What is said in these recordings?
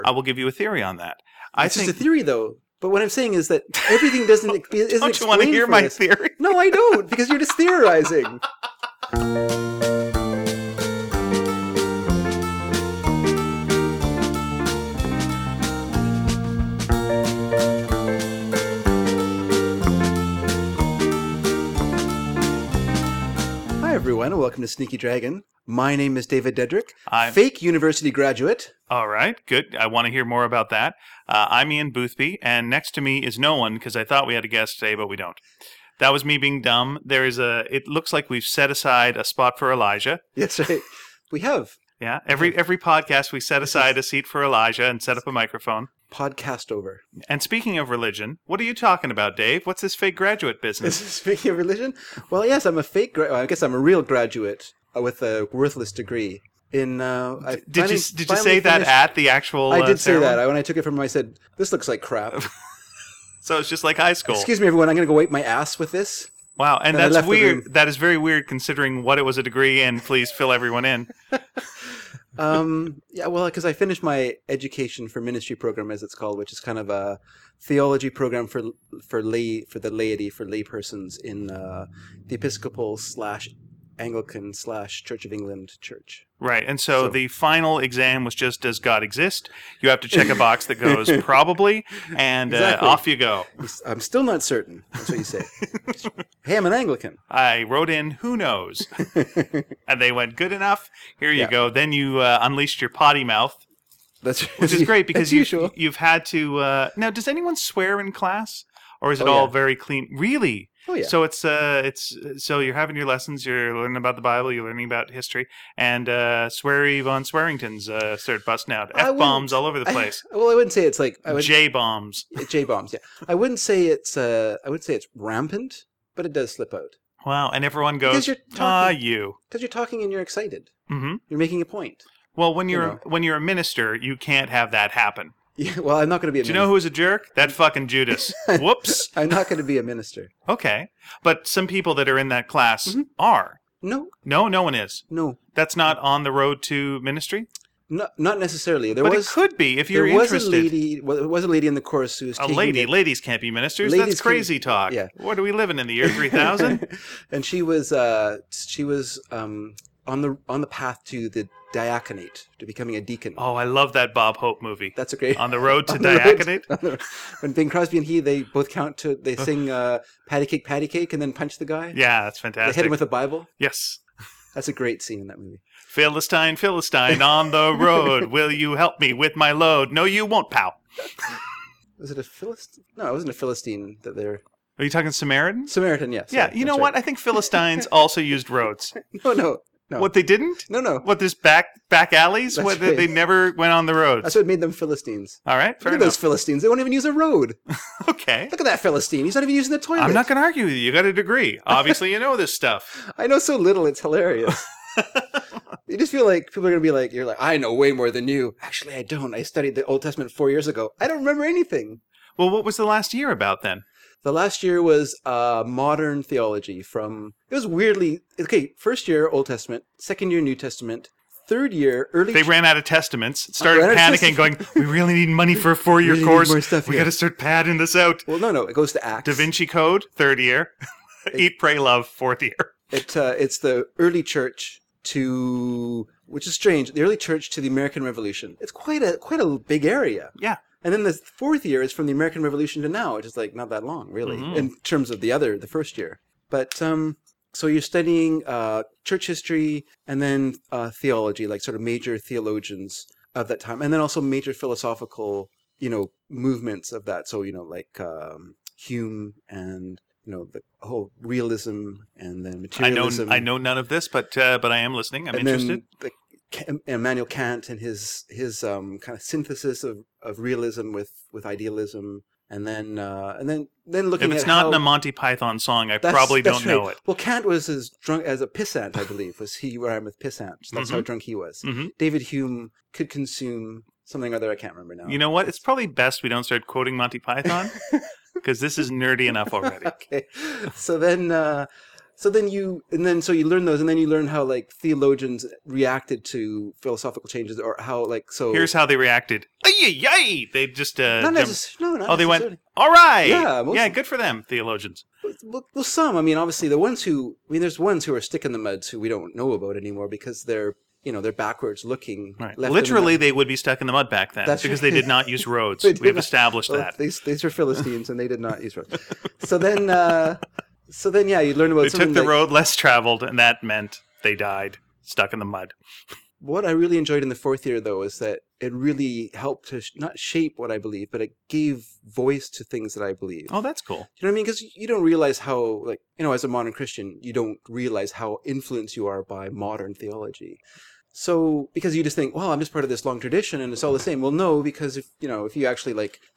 I will give you a theory on that. It's just a theory, though. But what I'm saying is that everything isn't Don't you want to hear my theory? No, I don't, because you're just theorizing. Hi, everyone, and welcome to Sneaky Dragon. My name is David Dedrick, fake university graduate. All right, good. I want to hear more about that. I'm Ian Boothby, and next to me is no one, because I thought we had a guest today, but we don't. That was me being dumb. It looks like we've set aside a spot for Elijah. That's right. We have. Yeah, every podcast we set aside a seat for Elijah and set up a microphone. Podcast over. And speaking of religion, what are you talking about, Dave? What's this fake graduate business? Speaking of religion? Well, yes, I'm a fake I guess I'm a real graduate with a worthless degree. Did you say that at the actual I did ceremony? say that. When I took it from him, I said, this looks like crap. So it's just like high school. Excuse me, everyone. I'm going to go wipe my ass with this. Wow, and that's weird. That is very weird considering what it was a degree, and please fill everyone in. Yeah, well, because I finished my education for ministry program, as it's called, which is kind of a theology program for the laity, for lay persons in the Episcopal / Anglican / Church of England church. Right, and so the final exam was just, does God exist? You have to check a box that goes probably, and exactly. Off you go. I'm still not certain. That's what you say. Hey, I'm an Anglican. I wrote in, who knows? And they went, good enough? Here you go. Then you unleashed your potty mouth. Which is great because you've had to... now, does anyone swear in class? Or is it all very clean? Really? Oh, yeah. So so you're having your lessons, you're learning about the Bible, you're learning about history, and Sweary von Swearington's started busting out. F-bombs all over the place. I wouldn't say it's like... J-bombs. J-bombs, yeah. I wouldn't say it's rampant, but it does slip out. Wow, and everyone goes, you. Because you're talking and you're excited. Mm-hmm. You're making a point. Well, when you're a minister, you can't have that happen. Yeah, well, I'm not going to be a minister. Do you know who's a jerk? That fucking Judas. Whoops. I'm not going to be a minister. Okay. But some people that are in that class are. No. No one is. No. That's not on the road to ministry? No, not necessarily. It could be if you're interested. There was a lady in the course who was ladies can't be ministers. That's crazy talk. Yeah. What are we living in, the year 3000? And she was on the path to the diaconate, to becoming a deacon. Oh, I love that Bob Hope movie. That's a great... On the road to diaconate? When Bing Crosby and they both they sing Patty Cake, and then punch the guy. Yeah, that's fantastic. They hit him with a Bible. Yes. That's a great scene in that movie. Philistine, on the road. Will you help me with my load? No, you won't, pal. Was it a Philistine? No, it wasn't a Philistine that they're... Are you talking Samaritan? Samaritan, yes. Yeah, you know what? I think Philistines also used roads. No. What, they didn't? No. What, there's back alleys? That's right. They never went on the roads? That's what made them Philistines. All right, fair enough. Look at those Philistines. They won't even use a road. Okay. Look at that Philistine. He's not even using the toilet. I'm not going to argue with you. You got a degree. Obviously, you know this stuff. I know so little, it's hilarious. You just feel like people are going to be like, you're like, I know way more than you. Actually, I don't. I studied the Old Testament 4 years ago. I don't remember anything. Well, what was the last year about then? The last year was modern theology it was weirdly, first year Old Testament, second year New Testament, third year early... They ran out of testaments, started panicking, going, we really need money for a 4-year course. We got to start padding this out. Well, no, it goes to Acts. Da Vinci Code, third year. Eat, Pray, Love, fourth year. It's the early church which is strange, the early church to the American Revolution. It's quite a big area. Yeah. And then the fourth year is from the American Revolution to now, which is like not that long, really, in terms of the first year. But so you're studying church history and then theology, like sort of major theologians of that time, and then also major philosophical, movements of that. So like Hume and the whole realism and then materialism. I know none of this, but I am listening. I'm interested. Immanuel Kant and his kind of synthesis of realism with idealism, and then looking at if it's not in a Monty Python song, I probably don't know it. Well, Kant was as drunk as a pissant, I believe. Was he where I'm with pissant? That's how drunk he was. Mm-hmm. David Hume could consume something or other. I can't remember now. You know what? It's probably best we don't start quoting Monty Python because this is nerdy enough already. Okay, so then So then you learn those, and then you learn how like theologians reacted to philosophical changes, or how like so. Here's how they reacted. Ay! They just not necessarily. They went, all right. Yeah, good for them, theologians. Well, some. I mean, obviously, there's ones who are stick in the muds who we don't know about anymore because they're backwards looking. Right. Literally, they would be stuck in the mud back then because they did not use roads. We've established that. These are Philistines, and they did not use roads. So then, yeah, you learn about. They took the road less traveled, and that meant they died stuck in the mud. What I really enjoyed in the fourth year, though, is that it really helped to not shape what I believe, but it gave voice to things that I believe. Oh, that's cool. You know what I mean? Because you don't realize how, like, as a modern Christian, you don't realize how influenced you are by modern theology. So, because you just think, well, I'm just part of this long tradition and it's all the same. Well, no, because if you actually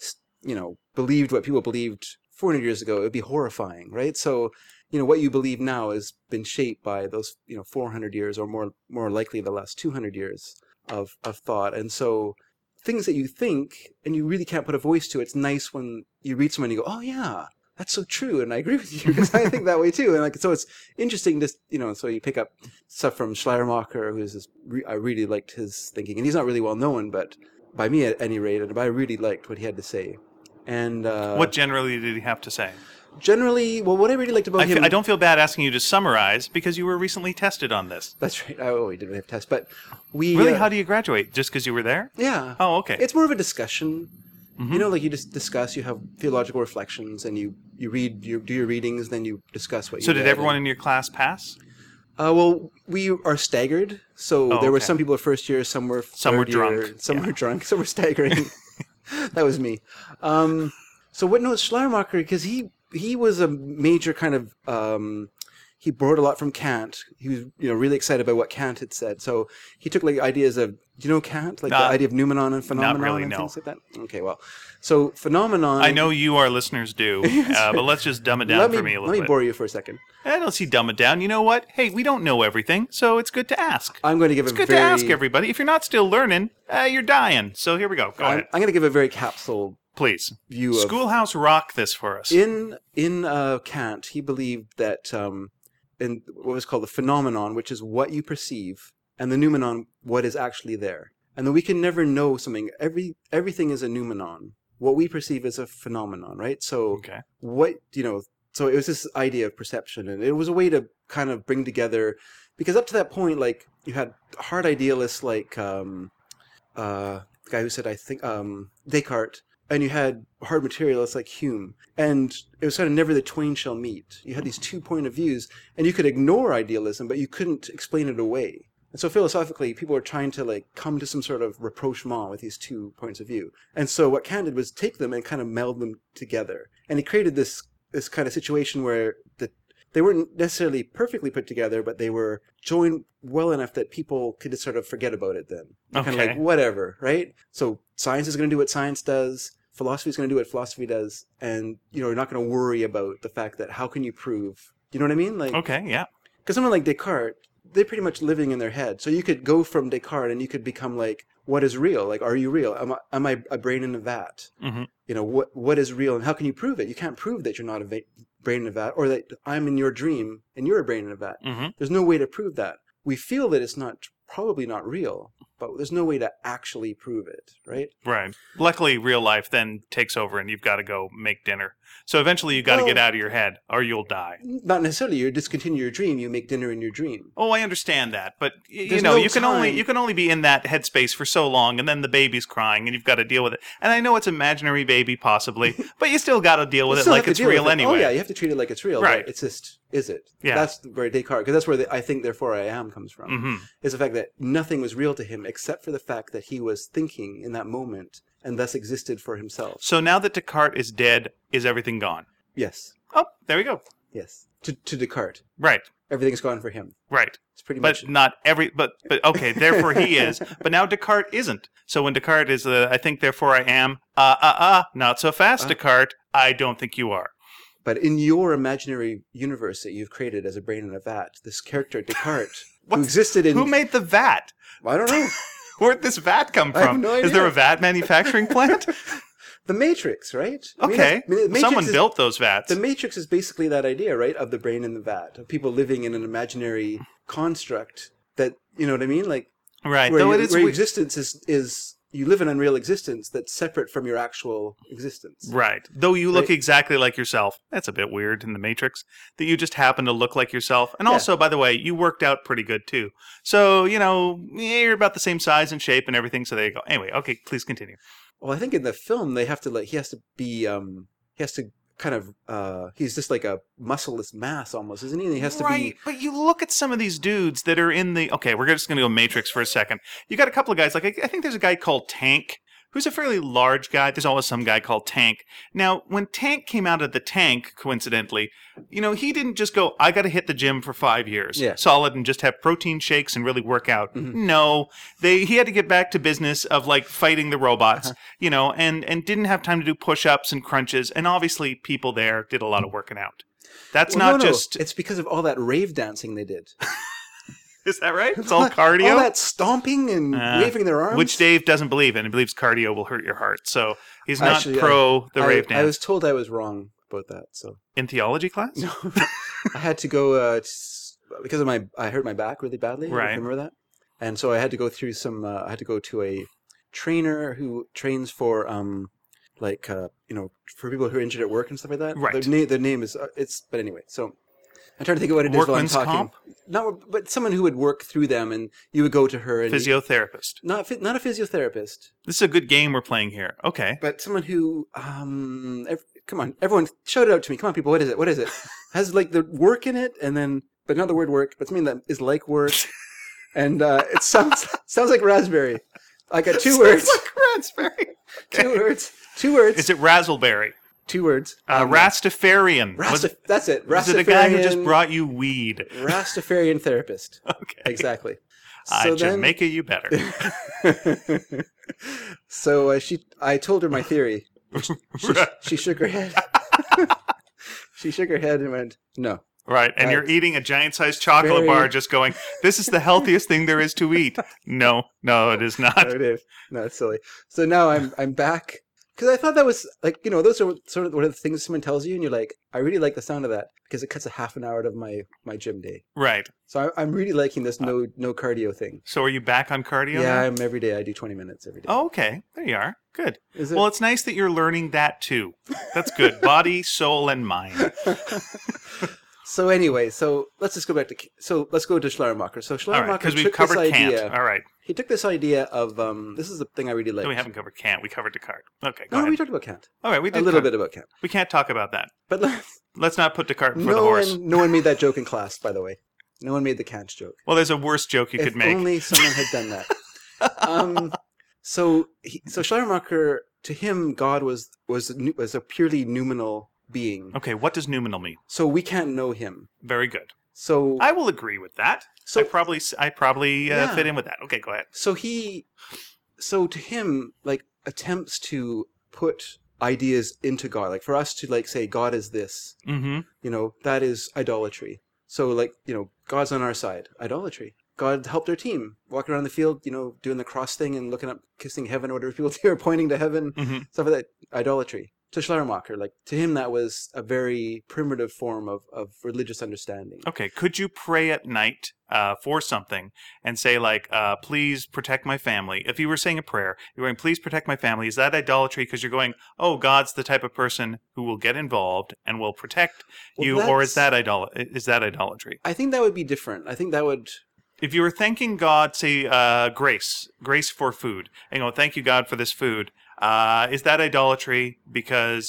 believed what people believed 400 years ago, it would be horrifying, right? So, what you believe now has been shaped by those, 400 years or more likely the last 200 years of thought. And so things that you think and you really can't put a voice to, it's nice when you read someone and you go, oh yeah, that's so true. And I agree with you because I think that way too. And so it's interesting to, so you pick up stuff from Schleiermacher, I really liked his thinking, and he's not really well known, but by me at any rate, but I really liked what he had to say. And what generally did he have to say? Generally, well, what I really liked about him... I don't feel bad asking you to summarize because you were recently tested on this. That's right. We didn't have tests, but we... Really? How do you graduate? Just because you were there? Yeah. Oh, okay. It's more of a discussion. Mm-hmm. You just discuss, you have theological reflections, and you read, you do your readings, then you discuss what you read. So did everyone in your class pass? Well, we are staggered. So there were some people at first year, some were drunk. Some were drunk, some were staggering. That was me. Schleiermacher, because he was a major kind of, he borrowed a lot from Kant. He was, really excited about what Kant had said. So he took like ideas of, do you know Kant? Like the idea of noumenon and phenomenon things like that? Okay, well, so phenomenon... I know you, our listeners, do, but let's just dumb it down for me a little bit. Let me bore you for a second. I don't see dumb it down. You know what? Hey, we don't know everything, so it's good to ask. I'm going to give It's good to ask everybody. If you're not still learning, you're dying. So here we go. Go ahead. I'm going to give a very capsule... Please. View of Schoolhouse rock this for us. In Kant, he believed that in what was called the phenomenon, which is what you perceive, and the noumenon, what is actually there. And that we can never know something. Everything is a noumenon. What we perceive is a phenomenon, right? So so it was this idea of perception, and it was a way to kind of bring together, because up to that point, like, you had hard idealists like the guy who said, I think, Descartes, and you had hard materialists like Hume. And it was kind of never the twain shall meet. You had these 2 point of views, and you could ignore idealism, but you couldn't explain it away. And so philosophically, people were trying to like come to some sort of rapprochement with these 2 points of view. And so what Kant did was take them and kind of meld them together. And he created this kind of situation where they weren't necessarily perfectly put together, but they were joined well enough that people could just sort of forget about it then. Kind of like, whatever, right? So science is going to do what science does. Philosophy is going to do what philosophy does. And, you're not going to worry about the fact that how can you prove? You know what I mean? Like, okay, yeah. Because someone like Descartes, they're pretty much living in their head. So you could go from Descartes and you could become like, what is real? Like, are you real? Am I a brain in a vat? Mm-hmm. What is real and how can you prove it? You can't prove that you're not a brain in a vat, or that I'm in your dream and you're a brain in a vat. Mm-hmm. There's no way to prove that. We feel that it's probably not real, but there's no way to actually prove it, right? Right. Luckily, real life then takes over and you've got to go make dinner. So eventually you've got to get out of your head or you'll die. Not necessarily. You discontinue your dream. You make dinner in your dream. Oh, I understand that. But, you can only be in that headspace for so long, and then the baby's crying and you've got to deal with it. And I know it's a imaginary baby possibly, but you still got to deal with it like it's real anyway. Oh, yeah. You have to treat it like it's real. Right. But it's just, is it? Yeah. That's where Descartes, because that's where I think therefore I am comes from. Mm-hmm. Is the fact that nothing was real to him except for the fact that he was thinking in that moment and thus existed for himself. So now that Descartes is dead, is everything gone? Yes. Oh, there we go. Yes. To Descartes. Right. Everything's gone for him. Right. It's pretty much. But not every. But okay. Therefore he is. But now Descartes isn't. So when Descartes is, I think, therefore I am. Not so fast, Descartes. I don't think you are. But in your imaginary universe that you've created as a brain in a vat, this character Descartes, who existed in. Who made the vat? I don't know. Where'd this vat come from? I have no idea. Is there a vat manufacturing plant? The Matrix, right? Okay. Someone built those vats. The Matrix is basically that idea, right? Of the brain in the vat, of people living in an imaginary construct that, you know what I mean? Like, right. Where existence is you live an unreal existence that's separate from your actual existence. Right. Though you look exactly like yourself. That's a bit weird in the Matrix, that you just happen to look like yourself. And also, by the way, you worked out pretty good too. So, you're about the same size and shape and everything. So there you go. Anyway, okay, please continue. Well, I think in the film they have to he has to kind of he's just like a muscleless mass almost, isn't he? And he has to be. But you look at some of these dudes that are in the. Okay, we're just going to go Matrix for a second. You got a couple of guys like I think there's a guy called Tank, who's a fairly large guy. There's always some guy called Tank. Now, when Tank came out of the tank, coincidentally, he didn't just go, I got to hit the gym for 5 years, solid, and just have protein shakes and really work out. Mm-hmm. No, he had to get back to business of like fighting the robots, and didn't have time to do push-ups and crunches. And obviously, people there did a lot of working out. That's just. It's because of all that rave dancing they did. Is that right? It's all cardio? All that stomping and waving their arms? Which Dave doesn't believe in. He believes cardio will hurt your heart. So he's not pro the rave dance. I was told I was wrong about that. So in theology class? No. I had to go because of I hurt my back really badly. Right. Remember that? And so I had to go through I had to go to a trainer who trains for for people who are injured at work and stuff like that. Right. The name is but anyway, so I'm trying to think of what it is while I'm talking. Comp? But someone who would work through them, and you would go to her. And physiotherapist. Not a physiotherapist. This is a good game we're playing here. Okay. But someone who, come on, everyone, shout it out to me. Come on, people, what is it? What is it? Has like the work in it, and then, but not the word work, but something that is like work, and it sounds like raspberry. I got two words. Sounds like raspberry. Okay. Two words. Is it razzleberry? 2 words. Rastafarian. That's it. Rastafarian. Was it a guy who just brought you weed? Rastafarian therapist. Okay. Exactly. So Jamaica, you better. So I told her my theory. She shook her head. She shook her head and went, no. Right, and you're eating a giant-sized chocolate bar just going, this is the healthiest thing there is to eat. No, it is not. No, it is. No, it's silly. So now I'm back. Because I thought that was, like, those are sort of one of the things someone tells you, and you're like, I really like the sound of that, because it cuts a half an hour out of my gym day. Right. So I'm really liking this no cardio thing. So are you back on cardio Yeah, now? I'm every day. I do 20 minutes every day. Oh, okay. There you are. Good. Well, it's nice that you're learning that, too. That's good. Body, soul, and mind. So anyway, let's just go back to let's go to Schleiermacher. So Schleiermacher took this idea. Kant. All right. He took this idea of this is the thing I really like. No, we haven't covered Kant. We covered Descartes. Okay. No, we talked about Kant. All right, we did a little bit about Kant. We can't talk about that. But let's not put Descartes before the horse. No one made that joke in class, by the way. No one made the Kant joke. Well, there's a worse joke you could make. If only someone had done that. So Schleiermacher, to him, God was a purely noumenal being. Okay, what does noumenal mean? So we can't know him. Very good. So I will agree with that. So I probably fit in with that. Okay, go ahead. So to him, like, attempts to put ideas into God, like for us to like say God is this, that is idolatry. So like, God's on our side, idolatry. God helped their team walking around the field, doing the cross thing and looking up, kissing heaven, or whatever people do, or pointing to heaven, stuff like that, idolatry. To Schleiermacher, like, to him that was a very primitive form of religious understanding. Okay, could you pray at night for something and say, like, please protect my family? If you were saying a prayer, you're going, please protect my family. Is that idolatry? Because you're going, oh, God's the type of person who will get involved and will protect you, or is that idolatry? I think that would be different. I think that would... If you were thanking God, say, grace for food, and go, thank you, God, for this food, is that idolatry? Because,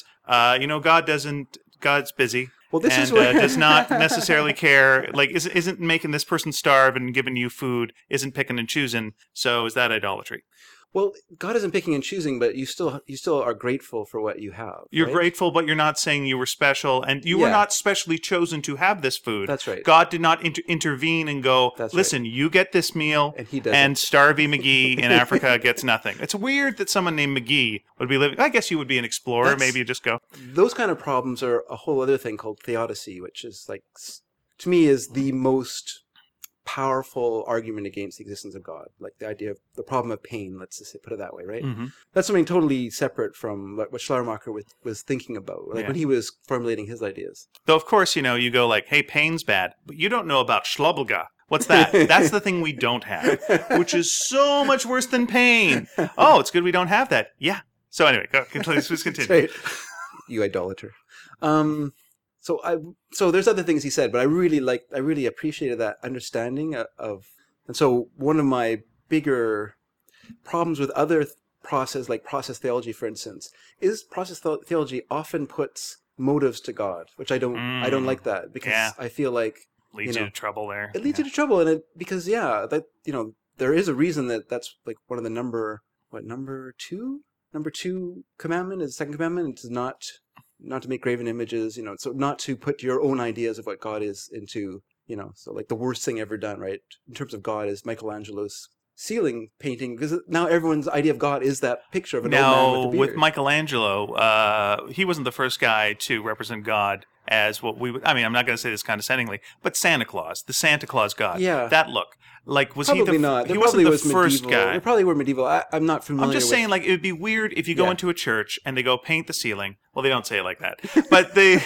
God's busy. Well, this is where... does not necessarily care, like, isn't making this person starve and giving you food, isn't picking and choosing, so is that idolatry? Well, God isn't picking and choosing, but you still are grateful for what you have. You're grateful, but you're not saying you were special, and you were not specially chosen to have this food. That's right. God did not intervene and go, listen, you get this meal, and he doesn't. And Starvey McGee in Africa gets nothing. It's weird that someone named McGee would be living. I guess you would be an explorer. Maybe you just go. Those kind of problems are a whole other thing called theodicy, which is like, to me, is the most powerful argument against the existence of God, like the idea of the problem of pain, let's just put it that way, right? Mm-hmm. That's something totally separate from what Schleiermacher was thinking about, like when he was formulating his ideas. Though, of course, you go like, hey, pain's bad, but you don't know about Schlubelga. What's that? That's the thing we don't have, which is so much worse than pain. Oh, it's good we don't have that. Yeah. So anyway, please continue. Right. You idolater. So there's other things he said, but I really appreciated that understanding of, and so one of my bigger problems with other process, like process theology, for instance, is process theology often puts motives to God, which I don't like that, because I feel like leads you to trouble there. It leads you to trouble, and because there is a reason that's like one of the number two commandment is the second commandment is not to make graven images, so not to put your own ideas of what God is into, so like the worst thing ever done, right, in terms of God is Michelangelo's ceiling painting, because now everyone's idea of God is that picture of an old man with a beard. With Michelangelo, he wasn't the first guy to represent God as what we would, I'm not going to say this condescendingly, but Santa Claus, the Santa Claus God. Yeah. That look. Like, was probably he not. He wasn't the first medieval. guy. They probably were medieval. I'm not familiar with... I'm just saying, like, it would be weird if you go into a church and they go paint the ceiling. Well, they don't say it like that. But they...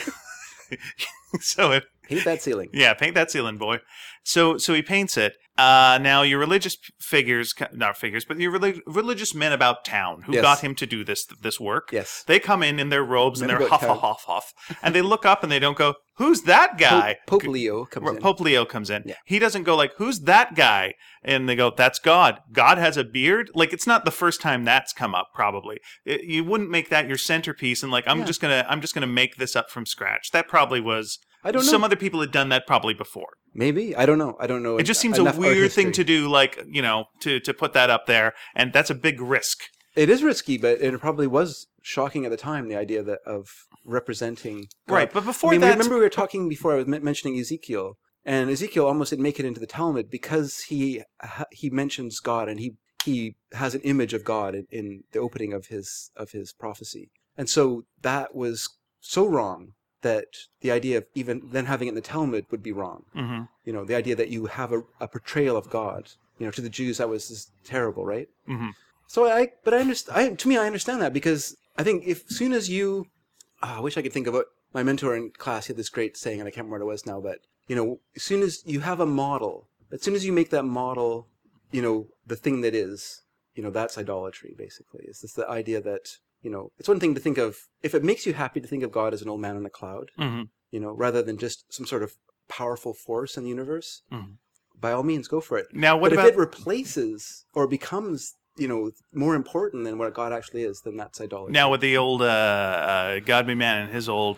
Paint that ceiling. Yeah, paint that ceiling, boy. So he paints it. Now, your religious figures, not figures, but your religious men about town who got him to do this work, they come in their robes and they're huff, and they look up and they don't go, who's that guy? Pope Leo comes in. Pope Leo comes in. Yeah. He doesn't go like, who's that guy? And they go, that's God. God has a beard? Like, it's not the first time that's come up, probably. You wouldn't make that your centerpiece and like, I'm just gonna make this up from scratch. That probably was... I don't know. Some other people had done that probably before. Maybe. I don't know. It just seems a weird thing to do, like, to put that up there, and that's a big risk. It is risky, but it probably was shocking at the time, the idea of representing God. Right, but before that... remember we were talking before, I was mentioning Ezekiel, and Ezekiel almost didn't make it into the Talmud because he mentions God, and he has an image of God in the opening of his prophecy. And so that was so wrong that the idea of even then having it in the Talmud would be wrong. Mm-hmm. The idea that you have a portrayal of God, to the Jews, that was just terrible, right? Mm-hmm. So I understand that, because I think as soon as you, I wish I could think of it. My mentor in class, he had this great saying, and I can't remember what it was now, but, as soon as you have a model, as soon as you make that model, the thing that is, that's idolatry, basically. It's just the idea that, it's one thing to think of, if it makes you happy to think of God as an old man on a cloud, rather than just some sort of powerful force in the universe, by all means, go for it. Now, if it replaces or becomes, more important than what God actually is, then that's idolatry. Now, with the old God be man and his own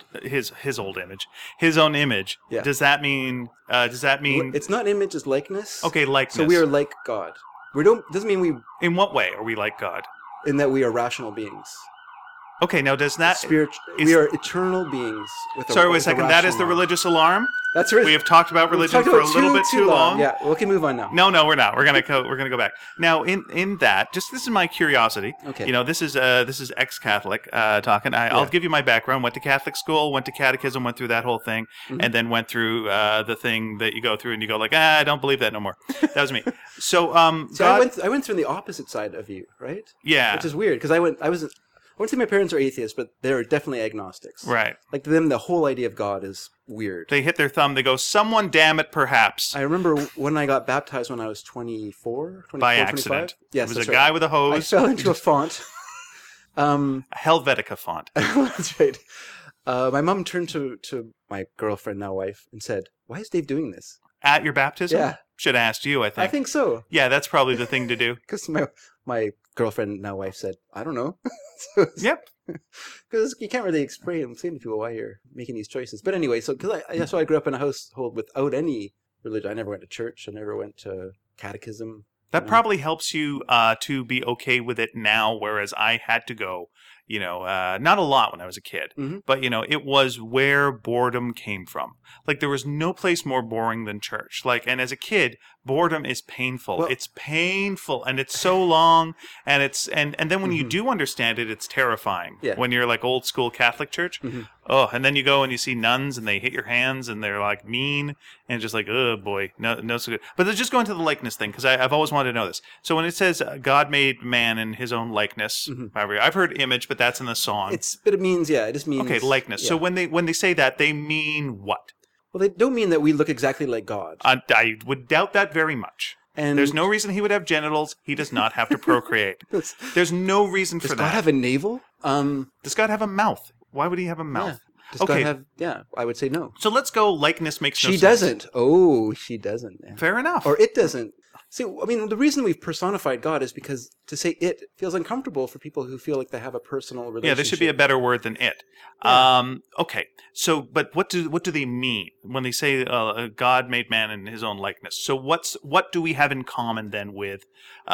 image, does that mean? It's not image, it's likeness. Okay, likeness. So we are like God. Doesn't mean we. In what way are we like God? In that we are rational beings. Okay, now does that... we are eternal beings. Sorry, wait a second. That is the religious alarm? That's right. We have talked about religion for a little bit too long. Yeah, we can move on now. No, we're not. We're gonna go back. Now, in that, this is my curiosity. Okay. This is ex-Catholic talking. I'll give you my background. Went to Catholic school, went to catechism, went through that whole thing, and then went through the thing that you go through, and you go like, I don't believe that no more. That was me. So, I went through the opposite side of you, right? Yeah. Which is weird, because I wouldn't say my parents are atheists, but they're definitely agnostics. Right. Like, to them, the whole idea of God is weird. They hit their thumb. They go, someone damn it, perhaps. I remember when I got baptized when I was 24, by accident. 25. Yes, it was a guy with a hose. I fell into a font. A Helvetica font. That's right. My mom turned to my girlfriend, now wife, and said, "Why is Dave doing this?" At your baptism? Yeah. Should have asked you, I think. I think so. Yeah, that's probably the thing to do. Because my girlfriend, now wife, said, "I don't know." Yep. Because you can't really explain to people why you're making these choices. But anyway, so I grew up in a household without any religion. I never went to church. I never went to catechism. That probably helps you to be okay with it now, whereas I had to go not a lot when I was a kid, but, it was where boredom came from. Like, there was no place more boring than church. Like, and as a kid, boredom is painful. Well, it's painful, and it's so long, and and then when you do understand it, it's terrifying. Yeah. When you're like old school Catholic church. Oh, and then you go and you see nuns, and they hit your hands, and they're like mean, and just like, oh boy, no so good. But let's just go into the likeness thing, because I've always wanted to know this. So when it says God made man in his own likeness, I've heard image, but that's in the song. It just means okay, likeness. Yeah. So when they say that, they mean what? Well, they don't mean that we look exactly like God. I would doubt that very much. And there's no reason he would have genitals. He does not have to procreate. There's no reason for that. Does God have a navel? Does God have a mouth? Why would he have a mouth? Yeah. Does God have... Yeah, I would say no. So let's go likeness makes no sense. She doesn't. Oh, she doesn't. Yeah. Fair enough. Or it doesn't. See, I mean, the reason we've personified God is because to say it feels uncomfortable for people who feel like they have a personal relationship. Yeah, there should be a better word than it. Yeah. Okay. So, but what do they mean when they say God made man in his own likeness? So what do we have in common then with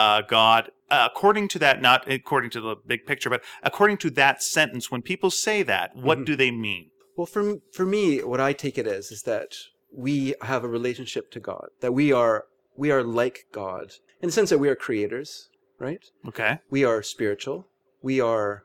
God? According to that, not according to the big picture, but according to that sentence, when people say that, what do they mean? Well, for me, what I take it as is that we have a relationship to God, that we are like God in the sense that we are creators, right? Okay. We are spiritual. We are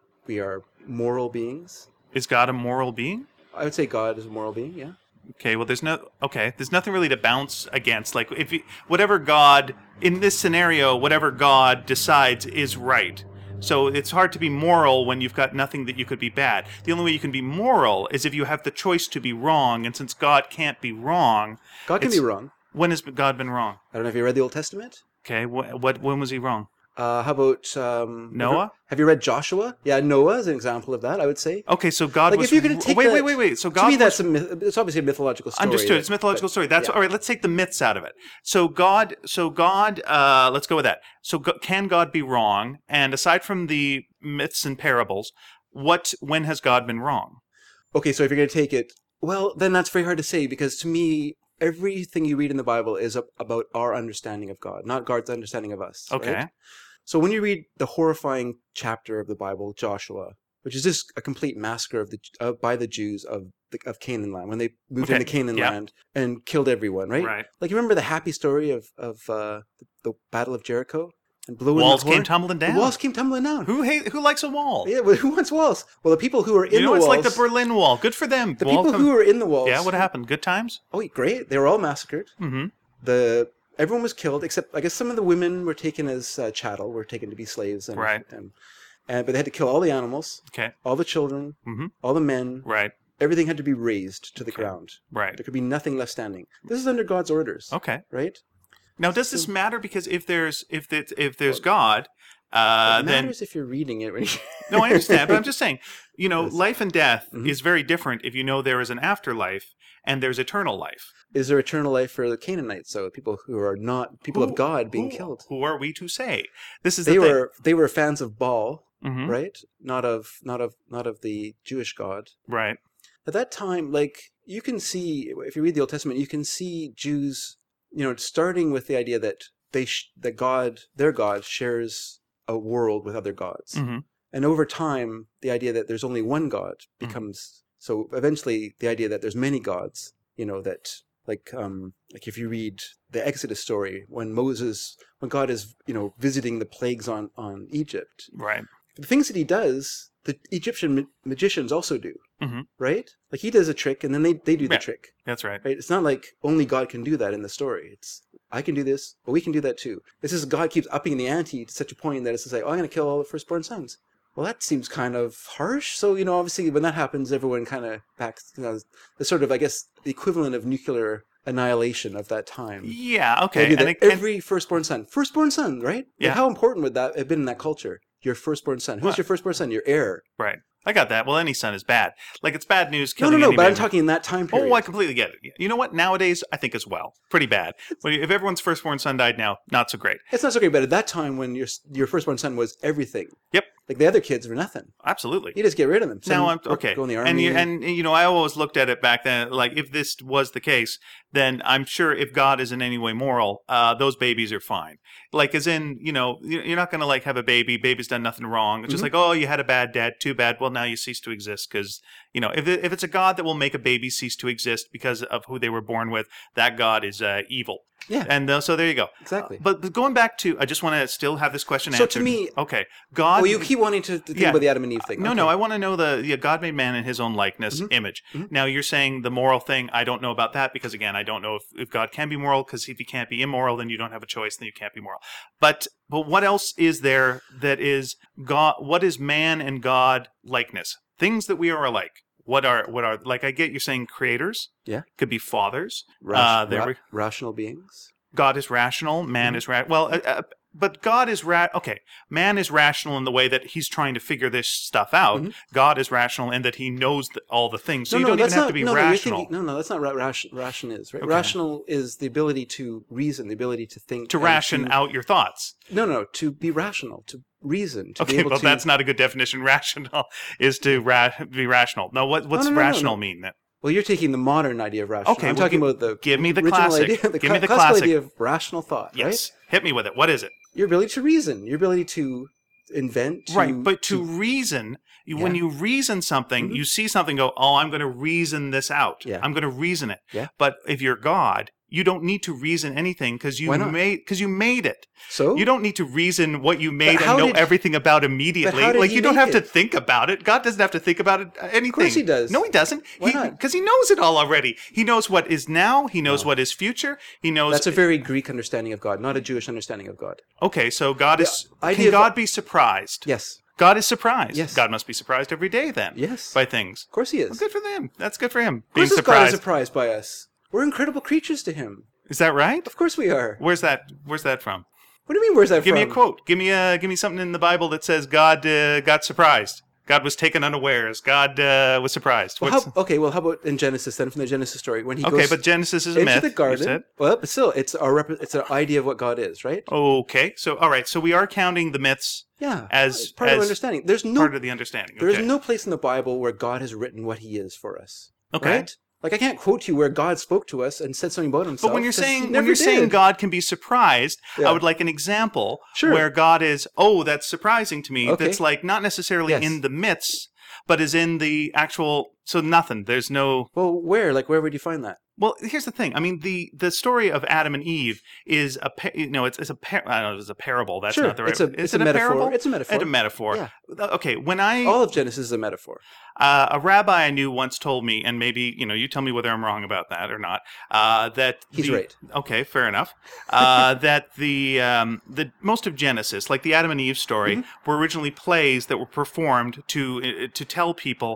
moral beings. Is God a moral being? I would say God is a moral being, yeah. Okay, well, there's nothing really to bounce against. Like, whatever God, in this scenario, whatever God decides is right. So it's hard to be moral when you've got nothing that you could be bad. The only way you can be moral is if you have the choice to be wrong, and since God can't be wrong... God can be wrong. When has God been wrong? I don't know if you read the Old Testament. Okay, when was he wrong? How about... Noah? Have you read Joshua? Yeah, Noah is an example of that, I would say. Okay, so God was... If you're going to take wait. So God to me, it's obviously a mythological story. Understood. It's a mythological story. That's all right. Let's take the myths out of it. So God. Let's go with that. So can God be wrong? And aside from the myths and parables, when has God been wrong? Okay, so if you're going to take it, well, then that's very hard to say, because to me, everything you read in the Bible is about our understanding of God, not God's understanding of us. Okay. Right? So when you read the horrifying chapter of the Bible, Joshua, which is just a complete massacre by the Jews of Canaan land, when they moved into Canaan land and killed everyone, right? Right. Like, you remember the happy story of the Battle of Jericho? And walls came tumbling down. The walls came tumbling down. Who likes a wall? Yeah, but who wants walls? Well, the people who were in the walls... it's like the Berlin Wall. Good for them. The people who were in the walls... Yeah, what happened? Good times? Oh, great. They were all massacred. Mm-hmm. Everyone was killed, except, I guess, some of the women were taken as chattel, were taken to be slaves. Right. But they had to kill all the animals, okay, all the children, all the men. Right. Everything had to be razed to the ground. Right. There could be nothing left standing. This is under God's orders. Okay. Right? Now, does this matter? Because if there's God, it matters if you're reading it. No, I understand, but I'm just saying, life and death is very different if you know there is an afterlife and there's eternal life. Is there eternal life for the Canaanites? So people who are not people of God being killed. Who are we to say? This is they were fans of Baal, right? Not of the Jewish God. Right. At that time, like, you can see, if you read the Old Testament, you can see Jews, starting with the idea that their God shares a world with other gods. And over time, the idea that there's only one God becomes, so eventually the idea that there's many gods, that, like if you read the Exodus story, when God is, visiting the plagues on Egypt. Right. The things that he does, the Egyptian magicians also do, right? Like, he does a trick, and then they do the trick. That's right. It's not like only God can do that in the story. It's, I can do this, but we can do that too. This is God keeps upping the ante to such a point that it's just like, I'm going to kill all the firstborn sons. Well, that seems kind of harsh. So, obviously, when that happens, everyone kind of backs, the sort of, I guess, the equivalent of nuclear annihilation of that time. Yeah, okay. Every firstborn son, right? Yeah. Like, how important would that have been in that culture? Your firstborn son. Who's your firstborn son? Your heir. Right. I got that. Well, any son is bad. Like, it's bad news killing any but I'm talking in that time period. Oh, I completely get it. You know what? Nowadays, I think as well. Pretty bad. If everyone's firstborn son died now, not so great. It's not so great, but at that time when your firstborn son was everything. Yep. Like the other kids were nothing. Absolutely. You just get rid of them. Now I'm okay. Go in the army. And I always looked at it back then, like, if this was the case, then I'm sure if God is in any way moral, those babies are fine. Like, as in, you're not going to like have a baby's done nothing wrong. It's just like, oh, you had a bad dad, too bad. Well, now you cease to exist because, if it's a God that will make a baby cease to exist because of who they were born with, that God is evil. Yeah. And so there you go. Exactly. But going back to, I just want to still have this question answered. So to me, okay, God. Well, you keep wanting to think about the Adam and Eve thing. No, I want to know God made man in his own likeness, image. Now you're saying the moral thing. I don't know about that because, again, I don't know if God can be moral, because if he can't be immoral, then you don't have a choice, then you can't be moral. But what else is there that is God? What is man and God likeness? Things that we are alike. What are like, I get you're saying creators. Yeah. Could be fathers. Rational beings. God is rational. Man is but God is okay. Man is rational in the way that he's trying to figure this stuff out. God is rational in that he knows all the things. So you don't even have to be rational. That's not what ration is. Right? Okay. Rational is the ability to reason, the ability to think. To ration out your thoughts. No, to be rational, to reason. To okay, be able that's not a good definition. Rational is to be rational. No, what's rational mean then? Well, you're taking the modern idea of rational. Okay, I'm talking about the give me the classic. Idea, give me the classic idea of rational thought. Yes, right? Hit me with it. What is it? Your ability to reason. Your ability to invent. Right, but to reason, when you reason something, you see something, go, oh, I'm going to reason this out. Yeah. I'm going to reason it. Yeah. But if you're God, you don't need to reason anything because you made it. So you don't need to reason what you made and know everything about immediately. Like, you don't have to think about it. God doesn't have to think about it anything. Of course he does. No, he doesn't. Why not? Because he knows it all already. He knows what is now. He knows what is future. He knows. That's a very Greek understanding of God, not a Jewish understanding of God. Okay, so can God be surprised? Yes. God is surprised. Yes. God must be surprised every day then. Yes. By things. Of course he is. Well, good for them. That's good for him. Of course God is surprised by us. We're incredible creatures to him. Is that right? Of course we are. Where's that from? What do you mean, where's that from? Give me a quote. Give me something in the Bible that says God got surprised. God was taken unawares. God was surprised. Well, how about in Genesis then, from the Genesis story, when he goes but Genesis is a myth. Into the garden. Well, but still, it's an idea of what God is, right? Okay, so all right, so we are counting the myths. Yeah, as part of understanding. There's no part of the understanding. There's no place in the Bible where God has written what He is for us. Okay. Right? Like, I can't quote you where God spoke to us and said something about himself. But when you're saying God can be surprised, I would like an example where God is, that's surprising to me. Okay. That's like not necessarily in the myths, but is in the actual. So nothing. There's no. Well, where? Like, where would you find that? Well, here's the thing. I mean, the story of Adam and Eve is I don't know if it's a parable. That's not the right. It's a metaphor. Parable? It's a metaphor. It's a metaphor. Yeah. Okay. All of Genesis is a metaphor. A rabbi I knew once told me, and maybe you tell me whether I'm wrong about that or not. That he's right. Okay, fair enough. That the most of Genesis, like the Adam and Eve story, were originally plays that were performed to tell people,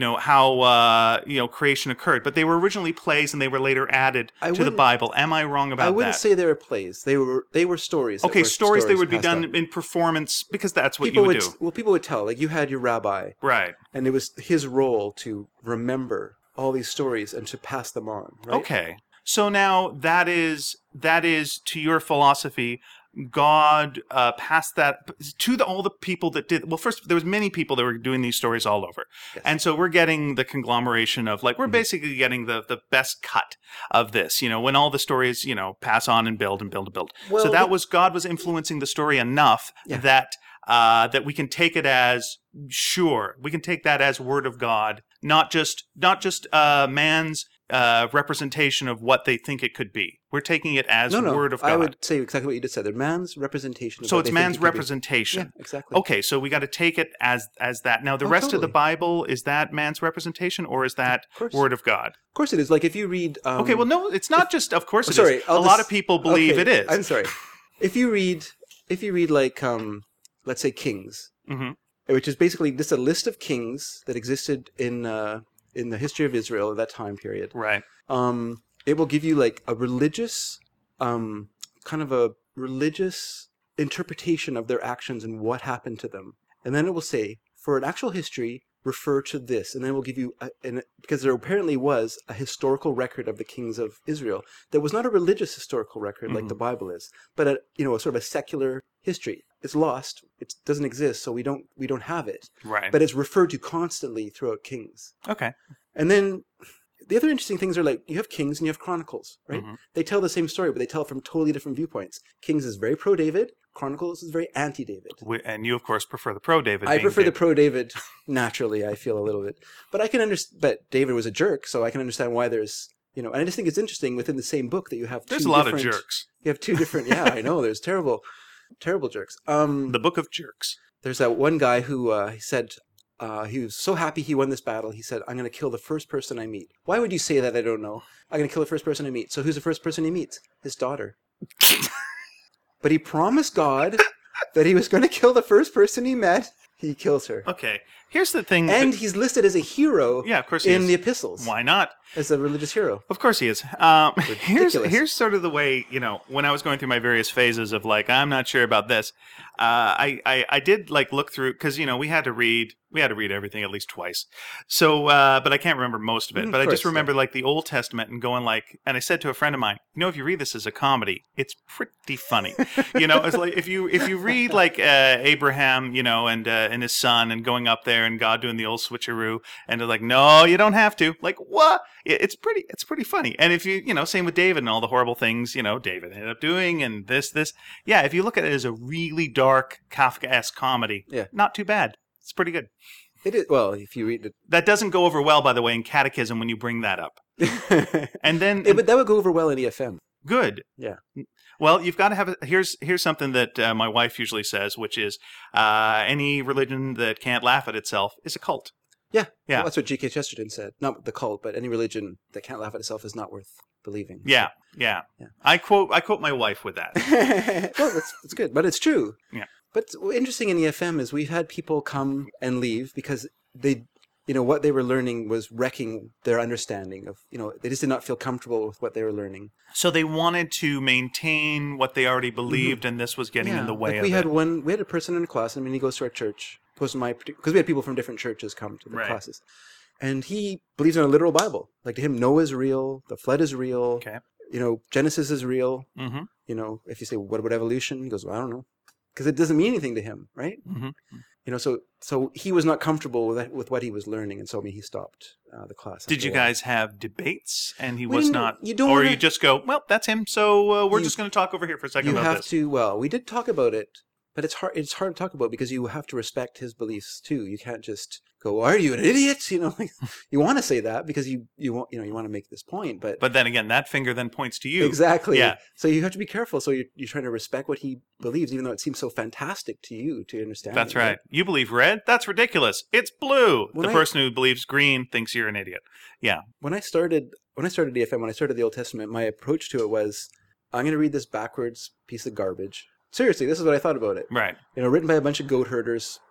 how creation occurred. But they were originally plays, and they were later added to the Bible. Am I wrong about that? I wouldn't say they were plays. They were stories. Okay, stories they would be done in performance because that's what people you would do. Well, people would tell. Like, you had your rabbi, right? And it was his role to remember all these stories and to pass them on. Right? Okay, so now that is to your philosophy. God passed that to all the people that did. Well, first, there was many people that were doing these stories all over. Yes. And so we're getting the conglomeration of, like, we're basically getting the best cut of this, when all the stories, pass on and build and build and build. Well, so God was influencing the story enough that we can take it as we can take that as word of God, not just man's representation of what they think it could be. We're taking it as word of God. I would say exactly what you just said. They're man's representation. So it's man's representation. Yeah, exactly. Okay, so we got to take it as that. Now, the rest of the Bible, is that man's representation, or is that word of God? Of course it is. Like, if you read... okay, well, no, it's not just, of course it is. A lot of people believe it is. I'm sorry. If you read like, let's say Kings, which is basically just a list of kings that existed in the history of Israel at that time period. Right. It will give you like a religious, kind of a religious interpretation of their actions and what happened to them. And then it will say, for an actual history, refer to this, and then we'll give you, because there apparently was a historical record of the kings of Israel. There was not a religious historical record like the Bible is, but a sort of a secular history. It's lost. It doesn't exist, so we don't have it. Right. But it's referred to constantly throughout Kings. Okay. And then the other interesting things are like you have Kings and you have Chronicles, right? They tell the same story, but they tell it from totally different viewpoints. Kings is very pro-David. Chronicles is very anti-David. And you, of course, prefer the pro-David. I prefer the pro-David. Naturally, I feel a little bit. But I can understand. But David was a jerk, so I can understand why there's, and I just think it's interesting within the same book that you have There's a lot of jerks. You have two different, yeah, I know. There's terrible jerks. The Book of Jerks. There's that one guy who he said he was so happy he won this battle. He said, I'm going to kill the first person I meet. Why would you say that? I don't know. I'm going to kill the first person I meet. So who's the first person he meets? His daughter. But he promised God that he was going to kill the first person he met. He kills her. Okay. Here's the thing. And he's listed as a hero of course he in is. the epistles. Why not? As a religious hero. Of course he is. Here's sort of the way, when I was going through my various phases of like, I'm not sure about this. I did like look through, because, we had to read everything at least twice. So, but I can't remember most of it. But I just remember like the Old Testament and going like, and I said to a friend of mine, if you read this as a comedy, it's pretty funny. It's like if you read like Abraham, and his son and going up there and God doing the old switcheroo, and they're like, no, you don't have to. Like, what? It's pretty funny. And if you, same with David and all the horrible things, David ended up doing and this. Yeah, if you look at it as a really dark Kafka-esque comedy, not too bad. It's pretty good. It is. Well, if you read it. That doesn't go over well, by the way, in catechism when you bring that up. And then. But that would go over well in EFM. Good. Yeah. Well, you've got to have here's something that my wife usually says, which is any religion that can't laugh at itself is a cult. Yeah. Well, that's what G.K. Chesterton said. Not the cult, but any religion that can't laugh at itself is not worth believing. Yeah. I quote my wife with that. Well, that's good, but it's true. Yeah. But what's interesting in EFM is we've had people come and leave because they, what they were learning was wrecking their understanding of, they just did not feel comfortable with what they were learning. So they wanted to maintain what they already believed, and this was getting in the way of it. We had a person in a class, he goes to our church, because we had people from different churches come to the classes. And he believes in a literal Bible. Like to him, Noah is real, the flood is real, okay. Genesis is real. Mm-hmm. If you say, what about evolution? He goes, well, I don't know. Because it doesn't mean anything to him, right? Mm-hmm. So he was not comfortable with what he was learning, and so he stopped the class. Did you guys have debates, and he was not, you just go, well, that's him, so we're just going to talk over here for a second about this. We did talk about it, but it's hard to talk about because you have to respect his beliefs too. You can't just go, "Are you an idiot?" You want to say that because you want to make this point, but then again, that finger then points to you. Exactly. Yeah. So you have to be careful. So you're trying to respect what he believes, even though it seems so fantastic to you to understand. That's right. You believe red? That's ridiculous. It's blue. The person who believes green thinks you're an idiot. Yeah. When I started EFM, when I started the Old Testament, my approach to it was, I'm going to read this backwards piece of garbage. Seriously, this is what I thought about it. Right. Written by a bunch of goat herders,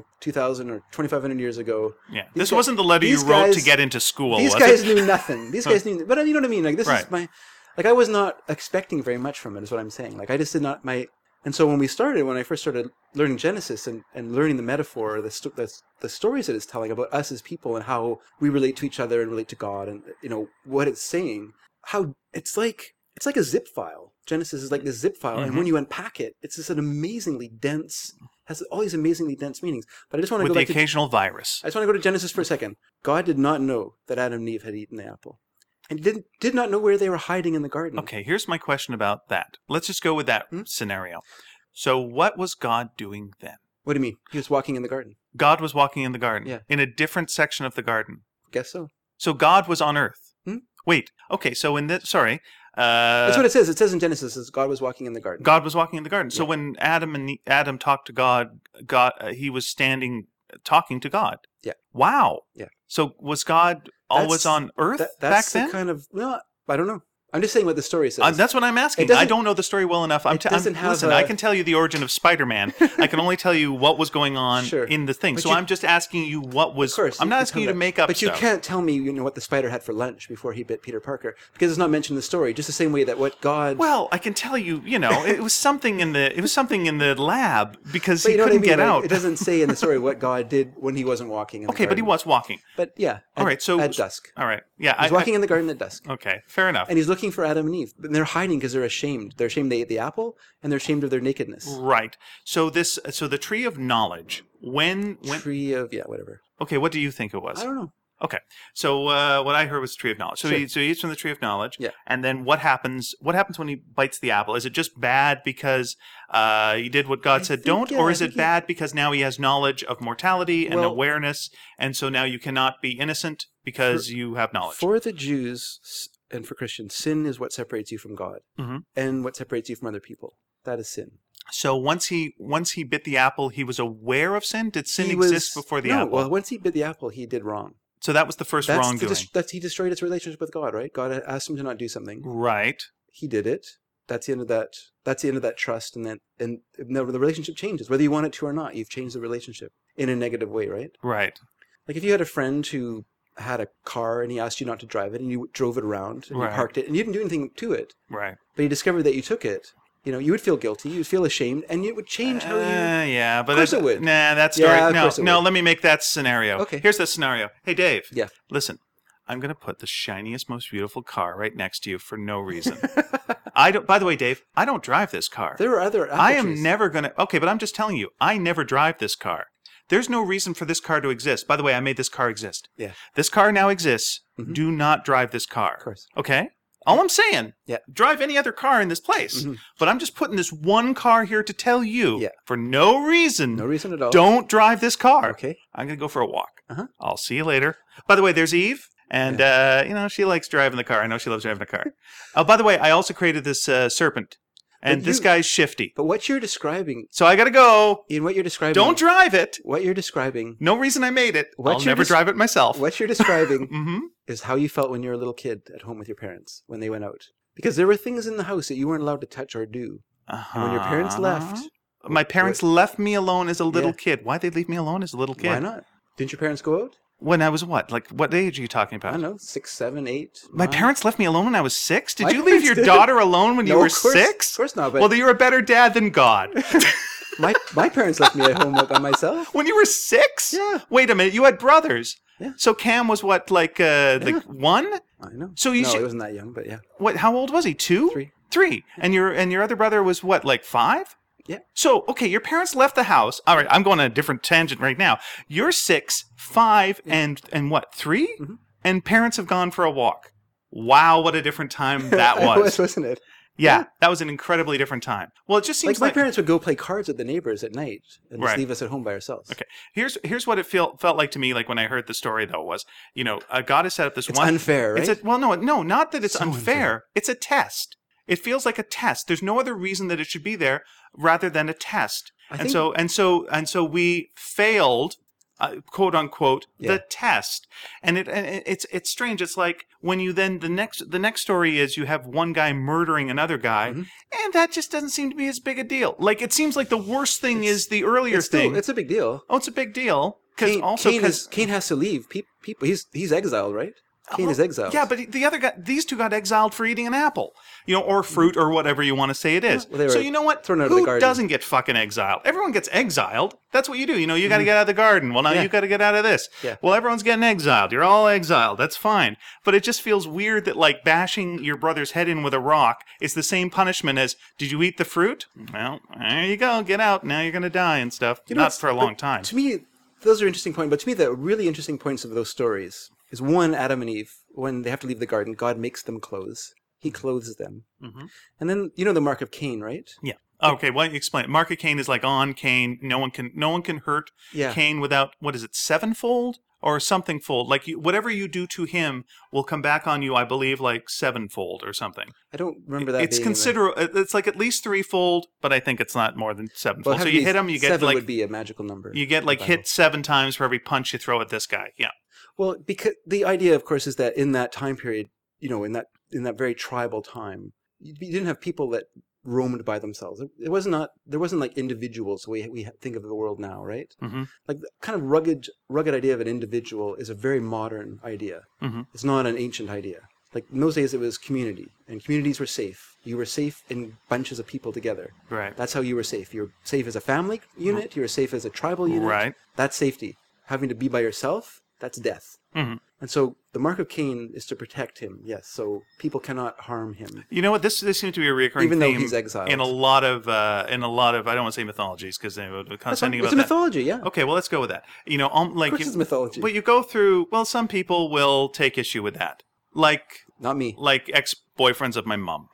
2,000 or 2,500 years ago. Yeah. This wasn't the letter you wrote to get into school, These guys knew nothing. These guys knew, but you know what I mean? Like, this is I was not expecting very much from it, is what I'm saying. Like, I just did not, and so when I first started learning Genesis and learning the metaphor, the stories that it's telling about us as people and how we relate to each other and relate to God and, what it's saying, how it's like a zip file. Genesis is like this zip file, and when you unpack it, it's just an amazingly dense, has all these amazingly dense meanings. But I just want to go back to... With the occasional virus. I just want to go to Genesis for a second. God did not know that Adam and Eve had eaten the apple. And did not know where they were hiding in the garden. Okay, here's my question about that. Let's just go with that scenario. So what was God doing then? What do you mean? He was walking in the garden. God was walking in the garden? Yeah. In a different section of the garden? Guess so. So God was on earth? Wait, okay, so in this... Sorry... That's what it says. It says in Genesis, God was walking in the garden. God was walking in the garden. So when Adam talked to God, he was standing talking to God. Yeah. Wow. Yeah. So was God always on Earth back then? I don't know. I'm just saying what the story says. That's what I'm asking. I don't know the story well enough. Listen, I can tell you the origin of Spider-Man. I can only tell you what was going on in the thing. But I'm just asking you what was... Of course, I'm not asking you to make up But stuff. you can't tell me what the spider had for lunch before he bit Peter Parker, because it's not mentioned in the story, just the same way that what God... Well, I can tell you, it was something in the lab, because he couldn't get out. It doesn't say in the story what God did when he wasn't walking in the garden. But he was walking. But yeah, at dusk. All right, yeah. He's walking in the garden at dusk. Okay, fair enough. And he's looking for Adam and Eve. And they're hiding because they're ashamed. They're ashamed they ate the apple, and they're ashamed of their nakedness. Right. So the tree of knowledge, Tree of, whatever. Okay, what do you think it was? I don't know. Okay, so what I heard was the tree of knowledge. So he eats from the tree of knowledge. Yeah. And then what happens? What happens when he bites the apple? Is it just bad because he did what God said don't, or is it bad because now he has knowledge of mortality and awareness, and so now you cannot be innocent because you have knowledge? For the Jews and for Christians, sin is what separates you from God, and what separates you from other people. That is sin. So once he bit the apple, he was aware of sin. Did sin exist before the apple? Well, once he bit the apple, he did wrong. So that was the first wrongdoing. He destroyed his relationship with God, right? God asked him to not do something. Right. He did it. That's the end of that. That's the end of that trust, and the relationship changes. Whether you want it to or not, you've changed the relationship in a negative way, right? Right. Like if you had a friend who had a car and he asked you not to drive it, and you drove it around and you parked it, and you didn't do anything to it. Right. But he discovered that you took it. You would feel guilty, you would feel ashamed, and it would change how you... Yeah, but... Of course it would. Nah, that story... No, let me make that scenario. Okay. Here's the scenario. Hey, Dave. Yeah. Listen, I'm going to put the shiniest, most beautiful car right next to you for no reason. By the way, Dave, I don't drive this car. There are other... I am never going to... Okay, but I'm just telling you, I never drive this car. There's no reason for this car to exist. By the way, I made this car exist. Yeah. This car now exists. Mm-hmm. Do not drive this car. Of course. Okay? All I'm saying, yeah. Drive any other car in this place. Mm-hmm. But I'm just putting this one car here to tell you, for no reason at all, don't drive this car. Okay. I'm going to go for a walk. Uh-huh. I'll see you later. By the way, there's Eve. And, she likes driving the car. I know she loves driving the car. Oh, by the way, I also created this serpent. And this guy's shifty. But what you're describing... So I got to go. In what you're describing... Don't drive it. What you're describing... No reason I made it. I'll never drive it myself. What you're describing is how you felt when you were a little kid at home with your parents when they went out. Because there were things in the house that you weren't allowed to touch or do. And when your parents left... My parents left me alone as a little kid. Why'd they leave me alone as a little kid? Why not? Didn't your parents go out? When I was what? Like, what age are you talking about? I don't know, 6, 7, 8. My parents left me alone when I was 6? Did you leave your daughter alone when you were 6? Of course not. But well, you're a better dad than God. my parents left me at home by myself. When you were 6? Yeah. Wait a minute, you had brothers. Yeah. So Cam was what, like 1? I know. So he wasn't that young, but yeah. What? How old was he? 2? 3. 3. And your other brother was what, like 5? Yeah. So, okay, your parents left the house. All right, I'm going on a different tangent right now. You're 6, 5, and what, 3? Mm-hmm. And parents have gone for a walk. Wow, what a different time that was. Wasn't it? Yeah, that was an incredibly different time. Well, it just seems like... my parents would go play cards with the neighbors at night and just leave us at home by ourselves. Okay. Here's what it felt like to me, like when I heard the story, though, was, God has set up this it's unfair, right? No, not that it's unfair. It's a test. It feels like a test. There's no other reason that it should be there rather than a test. And so we failed, quote unquote, the test. And it's strange. It's like when you then the next story is you have one guy murdering another guy, and that just doesn't seem to be as big a deal. Like it seems like the worst thing is the earlier thing. It's a big deal. Oh, it's a big deal because Cain has to leave. People, he's exiled, right? Cain is exiled. Yeah, but the other guy, these two got exiled for eating an apple, or fruit or whatever you want to say it is. Well, so you know what? Who doesn't get fucking exiled? Everyone gets exiled. That's what you do. You got to get out of the garden. Well, now you got to get out of this. Yeah. Well, everyone's getting exiled. You're all exiled. That's fine. But it just feels weird that like bashing your brother's head in with a rock is the same punishment as, did you eat the fruit? Well, there you go. Get out. Now you're going to die and stuff. Not for a long time. To me, those are interesting points. But to me, the really interesting points of those stories is one, Adam and Eve, when they have to leave the garden, God makes them clothes. He clothes them. Mm-hmm. And then, the mark of Cain, right? Yeah. Okay, why don't you explain it? Mark of Cain is like on Cain. No one can hurt Cain without, what is it, 7-fold? Or something fold. Like whatever you do to him will come back on you, I believe, like 7-fold or something. I don't remember that. It's considerable. It's like at least 3-fold, but I think it's not more than 7-fold. Well, so you hit him, you get 7 would be a magical number. You get like hit 7 times for every punch you throw at this guy. Yeah. Well, because the idea, of course, is that in that time period, in that in that very tribal time, you didn't have people that roamed by themselves. There wasn't like individuals we think of the world now, right? Mm-hmm. Like the kind of rugged idea of an individual is a very modern idea. Mm-hmm. It's not an ancient idea. Like in those days, it was community, and communities were safe. You were safe in bunches of people together. Right. That's how you were safe. You were safe as a family unit. You were safe as a tribal unit. Right. That's safety. Having to be by yourself, that's death. Mm-hmm. And so the mark of Cain is to protect him. Yes. So people cannot harm him. You know what? This seems to be a recurring even though theme he's exiled in a lot of I don't want to say mythologies because they would condescending about it's a mythology, yeah. Okay, well let's go with that. You know, like of course it's mythology. But you go through. Well, some people will take issue with that, like not me, like ex-boyfriends of my mom.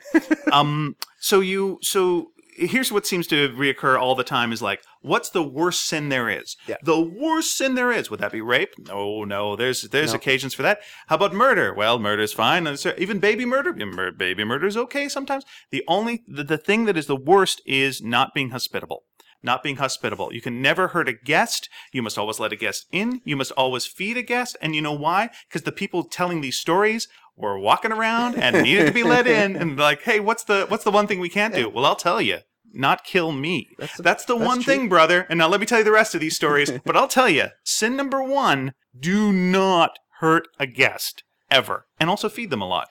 So here's what seems to reoccur all the time is like, what's the worst sin there is? Yeah. The worst sin there is. Would that be rape? No. There's occasions for that. How about murder? Well, murder's fine. Even baby murder. Baby murder's okay sometimes. The thing that is the worst is not being hospitable. Not being hospitable. You can never hurt a guest. You must always let a guest in. You must always feed a guest. And you know why? Because the people telling these stories were walking around and needed to be let in. And like, hey, what's the one thing we can't do? Well, I'll tell you. Not kill me. That's the one thing, brother. And now let me tell you the rest of these stories. But I'll tell you, sin number 1, do not hurt a guest. Ever. And also feed them a lot.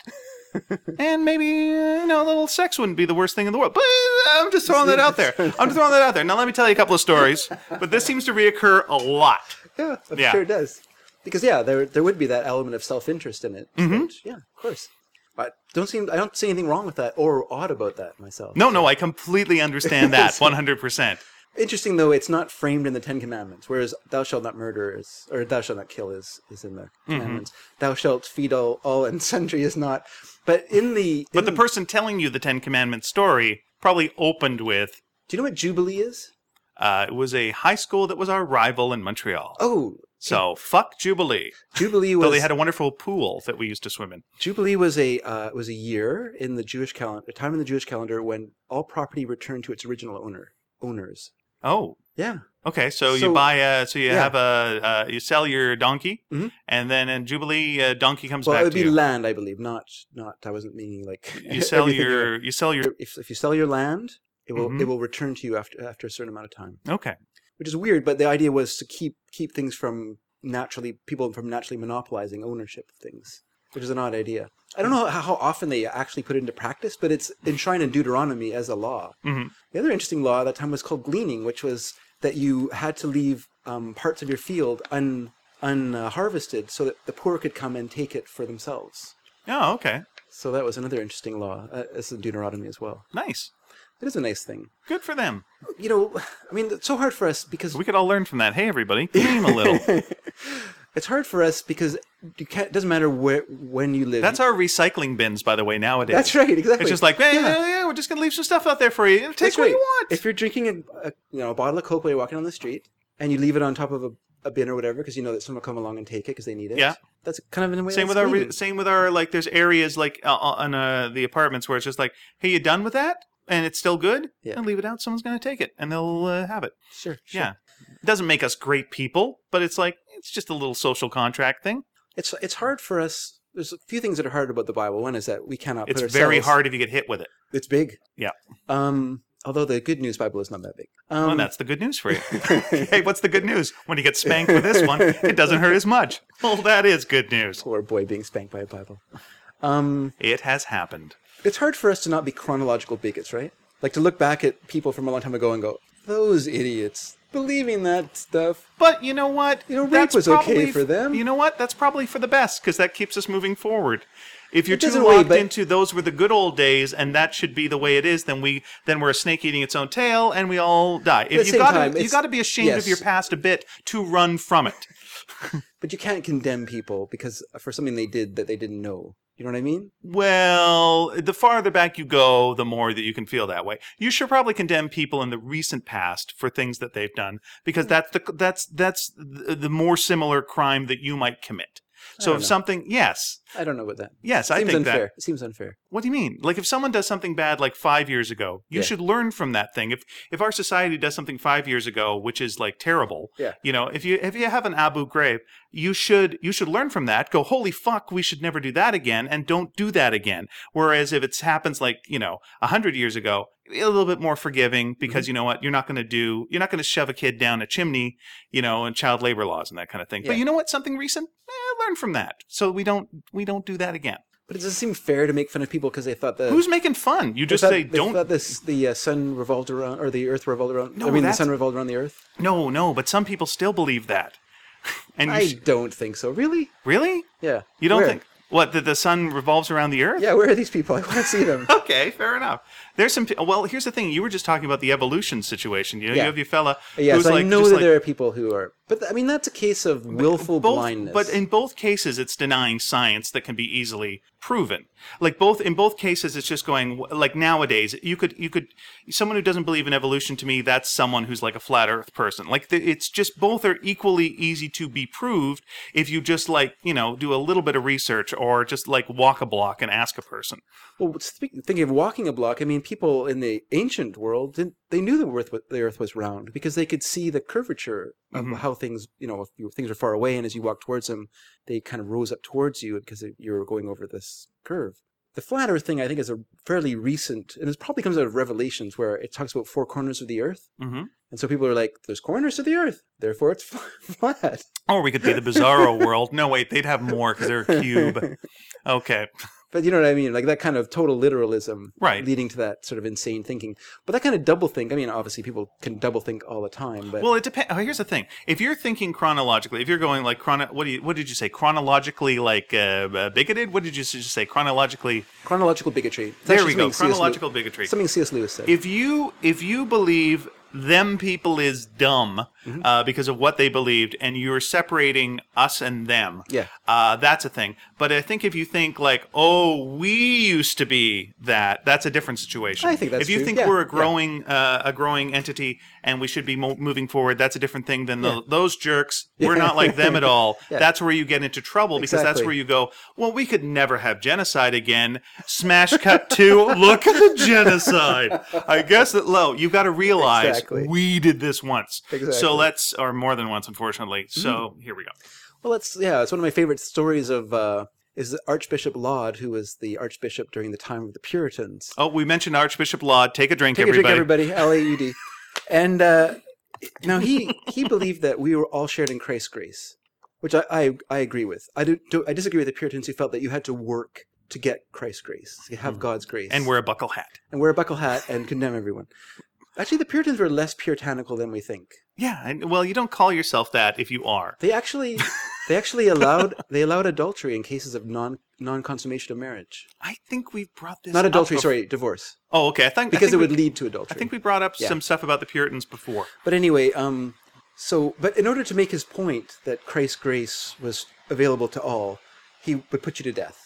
And maybe, a little sex wouldn't be the worst thing in the world. But I'm just throwing that out there. Now let me tell you a couple of stories. But this seems to reoccur a lot. Yeah, I'm sure it does. Because, there would be that element of self-interest in it. Mm-hmm. But, yeah, of course. I don't see anything wrong with that or odd about that myself. No, I completely understand that, 100%. Interesting, though, it's not framed in the Ten Commandments, whereas thou shalt not murder or thou shalt not kill is in the commandments. Mm-hmm. Thou shalt feed all and sundry is not. But But the person telling you the Ten Commandments story probably opened with... Do you know what Jubilee is? It was a high school that was our rival in Montreal. Oh. So, fuck Jubilee. Jubilee was... Though they had a wonderful pool that we used to swim in. Jubilee was a year in the Jewish calendar, a time in the Jewish calendar when all property returned to its original owners. Oh. Yeah. Okay, so you buy you sell your donkey, mm-hmm. and then in Jubilee, donkey comes back to you. Well, it would be land, I believe, not. I wasn't meaning like. You sell your. If you sell your land, it will return to you after a certain amount of time. Okay. Which is weird, but the idea was to keep things from people from naturally monopolizing ownership of things, which is an odd idea. I don't know how often they actually put it into practice, but it's enshrined in Deuteronomy as a law. Mm-hmm. The other interesting law at that time was called gleaning, which was that you had to leave parts of your field unharvested so that the poor could come and take it for themselves. Oh, okay. So that was another interesting law. It's in Deuteronomy as well. Nice. It is a nice thing. Good for them. It's so hard for us because... We could all learn from that. Hey, everybody, gleam a little. It's hard for us because it doesn't matter when you live. That's our recycling bins, by the way, nowadays. That's right, exactly. It's just like, we're just going to leave some stuff out there for you. Take what you want. If you're drinking a bottle of Coke while you're walking on the street and you leave it on top of a bin or whatever because you know that someone will come along and take it because they need it. Yeah. That's kind of in a way. Same with our like. There's areas like on the apartments where it's just like, hey, you done with that? And it's still good? Yeah. And leave it out. Someone's going to take it, and they'll have it. Sure. Yeah. It doesn't make us great people, but it's like it's just a little social contract thing. It's hard for us. There's a few things that are hard about the Bible. One is that we cannot. It's very hard if you get hit with it. It's big. Yeah. Although the Good News Bible is not that big. Well, that's the good news for you. Hey, what's the good news? When you get spanked with this one, it doesn't hurt as much. Well, that is good news. Poor boy being spanked by a Bible. It has happened. It's hard for us to not be chronological bigots, right? Like to look back at people from a long time ago and go, those idiots believing that stuff. But you know what? Rape was okay for them. You know what? That's probably for the best because that keeps us moving forward. If you're too locked into those were the good old days and that should be the way it is, then we're a snake eating its own tail and we all die. If you got to be ashamed of your past a bit to run from it. But you can't condemn people because for something they did that they didn't know. You know what I mean? Well, the farther back you go, the more that you can feel that way. You should probably condemn people in the recent past for things that they've done because that's the more similar crime that you might commit. So if something, yes. I don't know about that. Yes, I think unfair. that. It seems unfair. What do you mean? Like if someone does something bad like 5 years ago, you should learn from that thing. If our society does something 5 years ago, which is like terrible, if you have an Abu Ghraib, you should learn from that. Go, holy fuck, we should never do that again, and don't do that again. Whereas if it happens like 100 years ago, a little bit more forgiving because you know what, you're not going to shove a kid down a chimney, and child labor laws and that kind of thing. But you know what? Something recent, learn from that, so we don't do that again. But it doesn't seem fair to make fun of people because they thought who's making fun? You just say don't. They thought the sun revolved around, or the earth revolved around. No, the sun revolved around the earth. No, but some people still believe that. And I don't think so. Really? Really? Yeah. You don't think? What, that the sun revolves around the earth? Yeah, where are these people? I want to see them. Okay, fair enough. There's some. Well, here's the thing. You were just talking about the evolution situation. You have your fella. Yes, I know that there are people who are. But, I mean, that's a case of willful blindness. But in both cases, it's denying science that can be easily proven. Like in both cases, it's just going, like nowadays, you could, someone who doesn't believe in evolution, to me, that's someone who's like a flat earth person. Like it's just, both are equally easy to be proved if you just do a little bit of research or just like walk a block and ask a person. Well, thinking of walking a block, I mean, people in the ancient world, they knew the earth was round because they could see the curvature of how things, if things are far away and as you walk towards them, they kind of rose up towards you because you're going over this curve. The flat earth thing, I think, is a fairly recent, and it probably comes out of Revelations where it talks about 4 corners of the earth. Mm-hmm. And so people are like, there's corners to the earth, therefore it's flat. Or we could be the Bizarro world. No, wait, they'd have more because they're a cube. Okay. But you know what I mean? Like that kind of total literalism leading to that sort of insane thinking. But that kind of double think, I mean, obviously people can double think all the time. But well, it depends. Oh, here's the thing. If you're thinking chronologically, if you're going like, what did you say? Chronologically like bigoted? What did you just say? Chronologically? Chronological bigotry. There we go. Chronological bigotry. Something C.S. Lewis said. If you believe them people is dumb because of what they believed, and you're separating us and them. Yeah, that's a thing. But I think if you think like, oh, we used to be that, that's a different situation. I think that's true. If you think we're a growing entity and we should be moving forward, that's a different thing than those jerks. We're not like them at all. That's where you get into trouble because that's where you go, well, we could never have genocide again. Smash cut to, look at the genocide. I guess that, you've got to realize we did this once. Exactly. So or more than once, unfortunately. So here we go. Well, it's one of my favorite stories of is Archbishop Laud, who was the archbishop during the time of the Puritans. Oh, we mentioned Archbishop Laud. Take a drink, everybody. Take a drink, everybody. L-A-U-D. And now he believed that we were all shared in Christ's grace, which I agree with. I disagree with the Puritans who felt that you had to work to get Christ's grace, to have God's grace. And wear a buckle hat. And condemn everyone. Actually, the Puritans were less puritanical than we think. Yeah, and well, you don't call yourself that if you are. They actually allowed adultery in cases of non-consummation of marriage. I think we brought this not adultery, sorry, divorce. Oh, okay. Because it would lead to adultery. I think we brought up some stuff about the Puritans before. But anyway, but in order to make his point that Christ's grace was available to all, he would put you to death.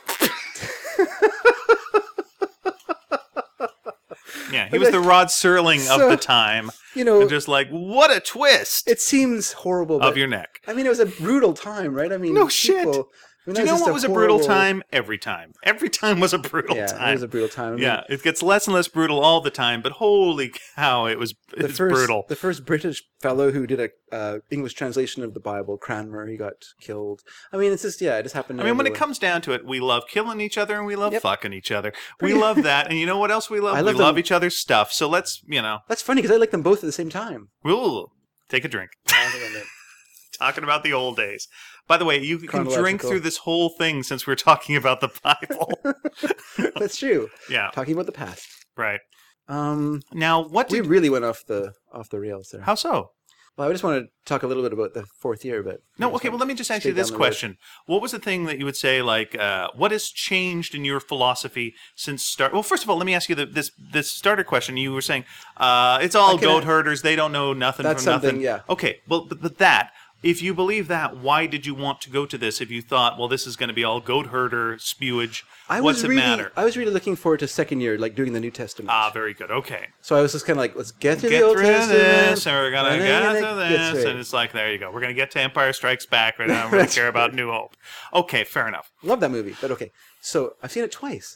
Yeah, he was the Rod Serling of the time. And just like, what a twist! It seems horrible. Of your neck. I mean, it was a brutal time, right? I mean, no shit. Do you know what was a brutal time? Every time. Every time was a brutal time. Yeah, it was a brutal time. It gets less and less brutal all the time, but holy cow, it's brutal. The first British fellow who did a English translation of the Bible, Cranmer, he got killed. I mean, it just happened. I mean, when it comes down to it, we love killing each other and we love fucking each other. We love that, and you know what else we love? We love each other's stuff. So let's, That's funny because I like them both at the same time. Ooh, take a drink. Talking about the old days. By the way, you can drink through this whole thing since we're talking about the Bible. That's true. Yeah. Talking about the past. Right. Now, we really went off the rails there. How so? Well, I just want to talk a little bit about the fourth year, but... No, okay, well, let me just ask you this question. What was the thing that you would say, like, what has changed in your philosophy since start... Well, first of all, let me ask you this starter question. You were saying, it's all goat herders, they don't know nothing from nothing. Yeah. Okay, well, but that... if you believe that, why did you want to go to this? If you thought, well, this is going to be all goat herder spewage, what's it matter? I was really looking forward to second year, like doing the New Testament. Ah, very good. Okay. So I was just kind of like, let's get to the Old Testament. This, and we're going to get to this. And it's like, there you go. We're going to get to Empire Strikes Back right now. We're going to care about New Hope. Okay, fair enough. Love that movie, but okay. So I've seen it twice.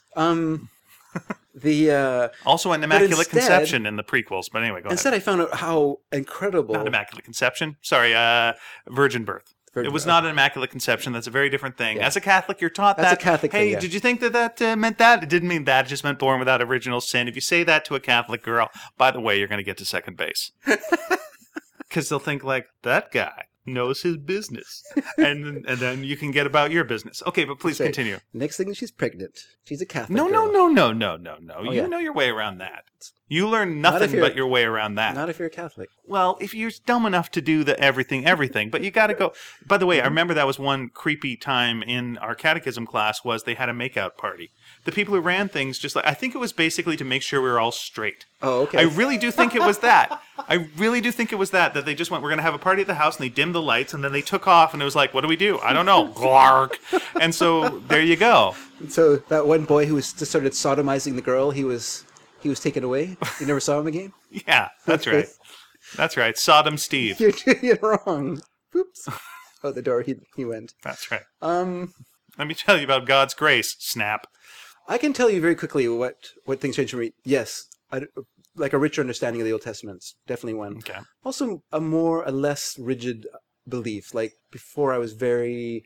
Also an Immaculate Conception in the prequels, but anyway, go ahead. Instead, I found out how incredible... Not Immaculate Conception. Sorry, Virgin Birth. It was not an Immaculate Conception. That's a very different thing. Yeah. As a Catholic, you're taught That's that. A Catholic hey, thing, yeah. Did you think that meant that? It didn't mean that. It just meant born without original sin. If you say that to a Catholic girl, by the way, you're going to get to second base. Because they'll think like, that guy knows his business. and then you can get about your business. Okay, but please continue. Next thing is she's pregnant. She's a Catholic girl. No. Oh, you know your way around that. You learn nothing but your way around that. Not if you're a Catholic. Well, if you're dumb enough to do the everything, but you got to go. By the way, I remember that was one creepy time in our catechism class was they had a makeout party. The people who ran things I think it was basically to make sure we were all straight. Oh, okay. I really do think it was that. That they just went, we're going to have a party at the house, and they dimmed the lights, and then they took off, and it was like, what do we do? I don't know. Glark. And so there you go. So that one boy who just started sodomizing the girl, he was taken away. You never saw him again? Yeah, that's right. That's right. Sodom Steve. You're doing it wrong. Oops. Out the door he went. That's right. Let me tell you about God's grace. Snap. I can tell you very quickly what things changed for me. Yes, like a richer understanding of the Old Testament. Definitely one. Okay. Also, a less rigid belief. Like before, I was very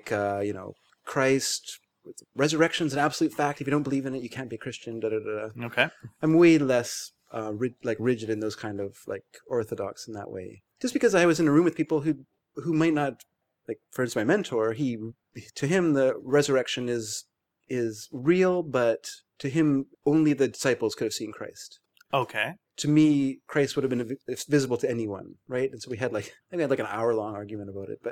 Christ. Resurrection's an absolute fact. If you don't believe in it, you can't be a Christian. Okay. I'm way less rigid in those kind of orthodox in that way. Just because I was in a room with people who might not, like for instance, my mentor. To him the resurrection is real, but to him only the disciples could have seen Christ. Okay. To me, Christ would have been visible to anyone, right? And so we had an hour-long argument about it, but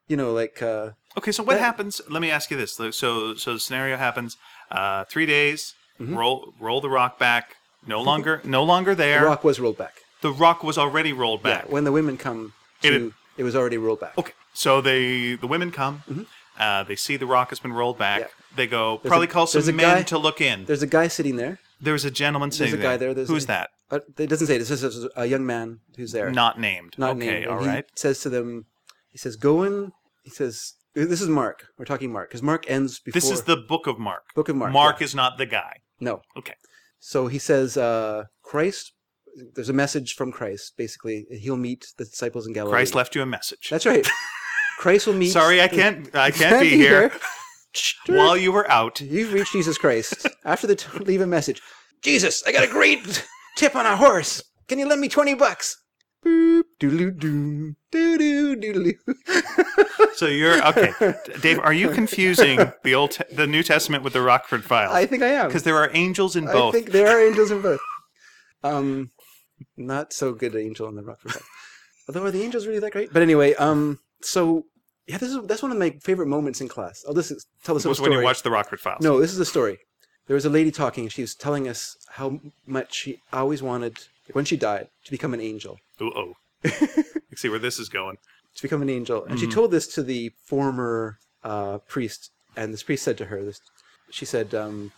okay, so what happens? Let me ask you this. So the scenario happens. 3 days. Mm-hmm. Roll the rock back. No longer there. The rock was rolled back. The rock was already rolled back. Yeah, when the women come, it was already rolled back. Okay, so the women come. Mm-hmm. They see the rock has been rolled back. Yeah. They go call some men to look in. There's a guy sitting there. There's a gentleman sitting there. There's a guy there. Who's that? It doesn't say. This is a young man who's there. Not named. Not okay, named. All right. He says to them, he says, go in. He says, this is Mark. We're talking Mark. Because Mark ends before. This is the book of Mark. Book of Mark. Mark is not the guy. No. Okay. So he says, Christ, there's a message from Christ. Basically, he'll meet the disciples in Galilee. Christ left you a message. That's right. Christ will meet. Sorry, I can't be here. While you were out. You've reached Jesus Christ. After leave a message. Jesus, I got a great tip on a horse. Can you lend me $20? Boop, doodaloo, doodoo, doodaloo. So you're okay, Dave. Are you confusing the New Testament with the Rockford Files? I think I am, because there are angels in both. I think there are angels in both. Not so good angel in the Rockford Files. Although are the angels really that great? But anyway, so yeah, that's one of my favorite moments in class. I'll just tell this story. Was when you watched the Rockford Files. No, this is a story. There was a lady talking, and she was telling us how much she always wanted, when she died, to become an angel. Uh-oh. You see where this is going. To become an angel. And she told this to the former priest, and this priest said to her, she said,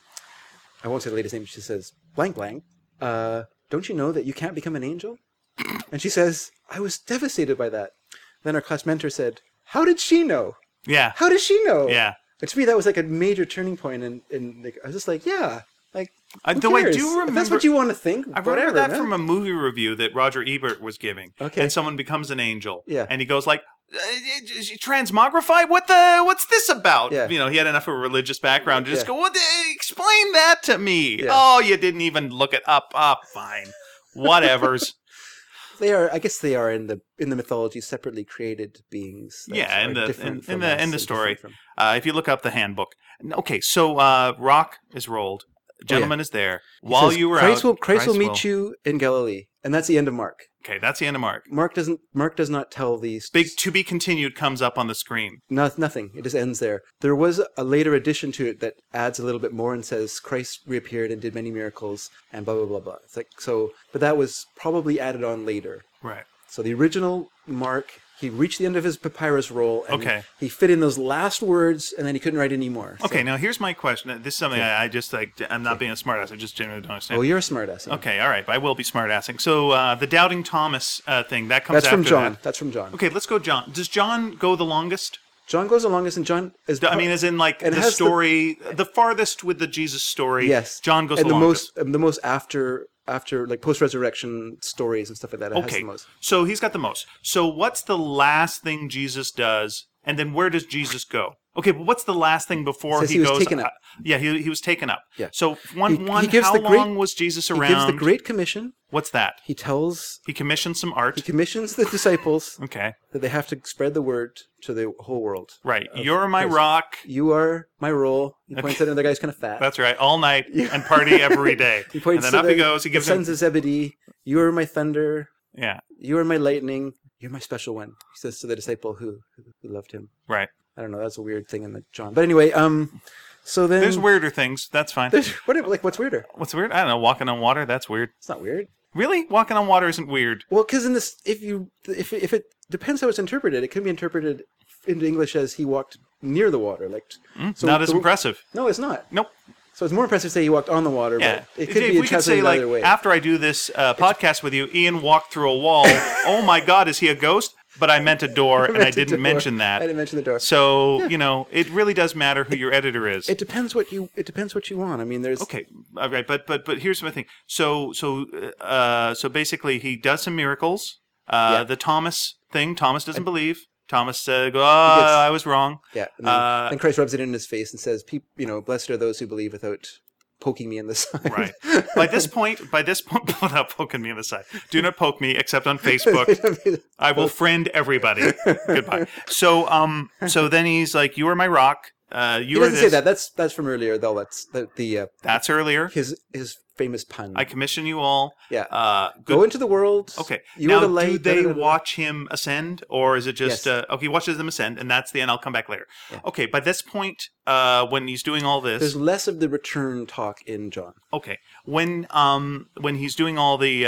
I won't say the lady's name, she says, blank, blank, don't you know that you can't become an angel? And she says, I was devastated by that. Then our class mentor said, how did she know? Yeah. How does she know? Yeah. And to me, that was like a major turning point, and I was just like, yeah, like, though I do remember, if that's what you want to think, I remember that from a movie review that Roger Ebert was giving. Okay. And someone becomes an angel. Yeah. And he goes like, transmogrify? What's this about? Yeah. You know, he had enough of a religious background to just go, explain that to me. Yeah. Oh, you didn't even look it up. Fine. Whatevers. I guess they are in the mythology separately created beings. Yeah, in the story. If you look up the handbook. Okay, so rock is rolled. Gentleman is there. While you were Christ will meet you in Galilee, and that's the end of Mark. Okay, that's the end of Mark. Mark does not tell these. Big to be continued comes up on the screen. Nothing. It just ends there. There was a later addition to it that adds a little bit more and says Christ reappeared and did many miracles and blah blah blah blah. It's like so, but that was probably added on later. Right. So the original Mark He reached the end of his papyrus roll, and okay. he fit in those last words, and then he couldn't write any more. Okay, now here's my question. This is something I just like. I'm not being a smartass. I just genuinely don't understand. Oh, you're a smartass. Yeah. Okay, all right, but I will be smartassing. So the Doubting Thomas thing that comes. That's after from John. that. That's from John. Okay, let's go, John. Does John go the longest? John goes the longest, and John is. I mean, as in like the story, the farthest with the Jesus story. Yes, John goes the longest. The most after like post-resurrection stories and stuff like that. It has the most. So he's got the most. So what's the last thing Jesus does, and then where does Jesus go? Okay, but what's the last thing before he goes? Was taken up. Yeah, he was taken up. Yeah. So how long was Jesus around? He gives the Great Commission. What's that? He commissions some art. He commissions the disciples. Okay. That they have to spread the word to the whole world. Right. You're my rock. You are my roll. He points at another guy's kind of fat. That's right. All night and party every day. He points and then to up he goes. He gives the sons of Zebedee. You are my thunder. Yeah. You are my lightning. You're my special one. He says to the disciple who loved him. Right. I don't know. That's a weird thing in the John. But anyway, so then there's weirder things. That's fine. What's weirder? What's weird? I don't know. Walking on water. That's weird. It's not weird. Really? Walking on water isn't weird. Well, because in this, if it depends how it's interpreted, it can be interpreted into English as he walked near the water, like. So not as impressive. No, it's not. Nope. So it's more impressive to say he walked on the water. Yeah. But it could be interpreted either way. After I do this podcast with you, Ian walked through a wall. Oh my God, is he a ghost? But I meant a door, and I didn't mention that. I didn't mention the door. So it really does matter who your editor is. It depends what you want. I mean, there's okay, all right, but here's my thing. So basically, he does some miracles. The Thomas thing. Thomas doesn't believe. Thomas said, I was wrong. Yeah. And then Christ rubs it in his face and says, blessed are those who believe without poking me in the side. Right. By this point, without poking me in the side. Do not poke me except on Facebook. I will friend everybody. Goodbye. So then he's like, you are my rock. He doesn't say that. That's from earlier, though. That's that's earlier. His famous pun. I commission you all. Yeah. Go into the world. Okay. You are the light. Do they watch him ascend, or is it just he watches them ascend, and that's the end? I'll come back later. Yeah. Okay. By this point, when he's doing all this, there's less of the return talk in John. Okay. When he's doing all the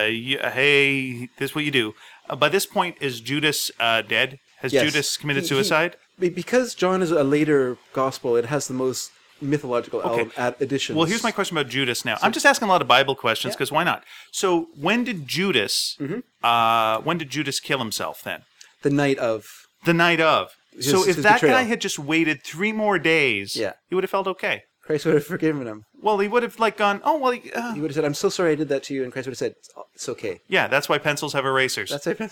hey, this is what you do. By this point, is Judas dead? Has Judas committed suicide? Because John is a later gospel, it has the most mythological additions. Well, here's my question about Judas now. I'm just asking a lot of Bible questions because why not? So when did Judas kill himself then? The night of. So if that guy had just waited 3 more days, he would have felt okay. Christ would have forgiven him. Well, he would have gone, oh, well... He would have said, I'm so sorry I did that to you, and Christ would have said, it's okay. Yeah, that's why pencils have erasers.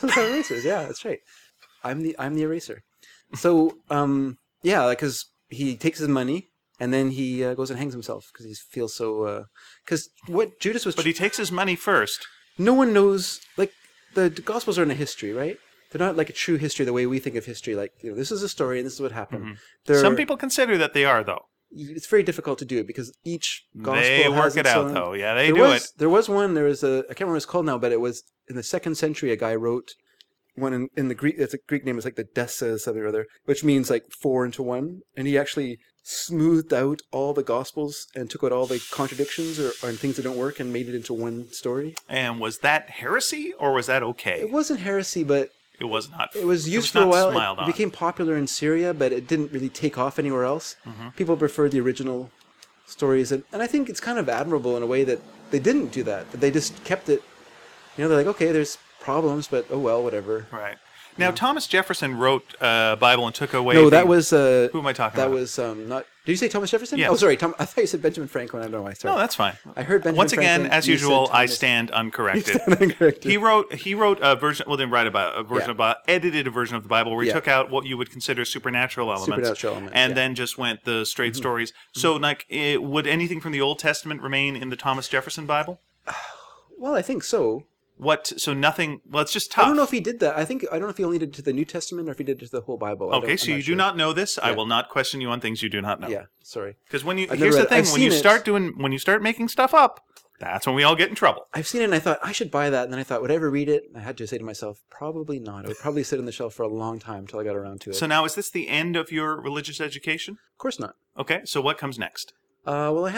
Yeah, that's right. I'm the eraser. So, because he takes his money, and then he goes and hangs himself, because he feels so... Because what Judas was... But he takes his money first. No one knows... Like, the Gospels are in a history, right? They're not like a true history the way we think of history. Like, this is a story, and this is what happened. Mm-hmm. Some people consider that they are, though. It's very difficult to do it because each gospel they work has it its out own... though. Yeah, they do it. There was one. There was I can't remember what it's called now, but it was in the 2nd century. A guy wrote one in the Greek. It's a Greek name. It's like the Dessa something or other, which means like 4 into 1. And he actually smoothed out all the gospels and took out all the contradictions or things that don't work and made it into one story. And was that heresy or was that okay? It wasn't heresy, but. It was not. It was used for a while. It became popular in Syria, but it didn't really take off anywhere else. Mm-hmm. People preferred the original stories, and I think it's kind of admirable in a way that they didn't do that. They just kept it. They're like, okay, there's problems, but oh well, whatever. Right. Now, Thomas Jefferson wrote a Bible and took away... No, that was... who am I talking about? That was not... Did you say Thomas Jefferson? Yes. Oh, sorry. I thought you said Benjamin Franklin. I don't know why. Sorry. No, that's fine. I heard Benjamin Once Franklin. again, as usual, I stand uncorrected. He wrote a version... Well, didn't write about a version of... edited a version of the Bible where he took out what you would consider supernatural elements. And then just went the straight stories. So, like, would anything from the Old Testament remain in the Thomas Jefferson Bible? Well, I think so. So nothing... Well, it's just tough. I don't know if he did that. I don't know if he only did it to the New Testament or if he did it to the whole Bible. Okay, so you do not know this. I will not question you on things you do not know. Yeah, sorry. Because here's the thing: when you start making stuff up, that's when we all get in trouble. I've seen it and I thought, I should buy that. And then I thought, would I ever read it? And I had to say to myself, probably not. It would probably sit on the shelf for a long time until I got around to it. So now, is this the end of your religious education? Of course not. Okay, so what comes next? Well, I have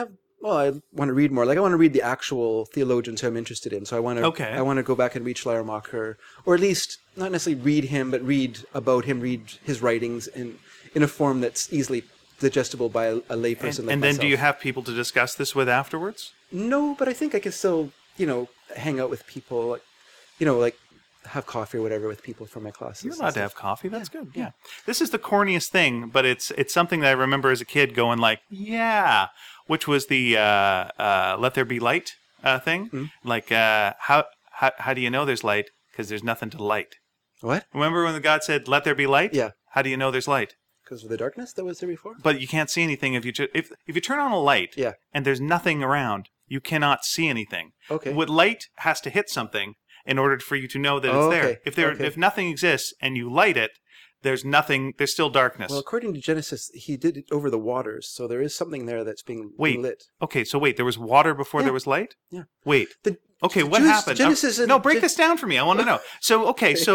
well, I want to read more. Like I want to read the actual theologians who I'm interested in. So I want to go back and read Schleiermacher, or at least not necessarily read him, but read about him, read his writings in a form that's easily digestible by a layperson like and myself. then do you have people to discuss this with afterwards? No, but I think I can still, hang out with people, like have coffee or whatever with people from my classes. You're allowed to have coffee. That's good. Yeah. This is the corniest thing, but it's something that I remember as a kid going like, yeah, which was the Let There Be Light thing. Mm-hmm. Like, how do you know there's light? Because there's nothing to light. What? Remember when God said, let there be light? Yeah. How do you know there's light? Because of the darkness that was there before? But you can't see anything if you turn on a light and there's nothing around, you cannot see anything. Okay. With light has to hit something in order for you to know that it's there. If nothing exists and you light it, there's nothing. There's still darkness. Well, according to Genesis, he did it over the waters, so there is something there that's being lit. Okay, so there was water before there was light. Yeah. Wait. What happened? Genesis. Break this down for me. I want to know. So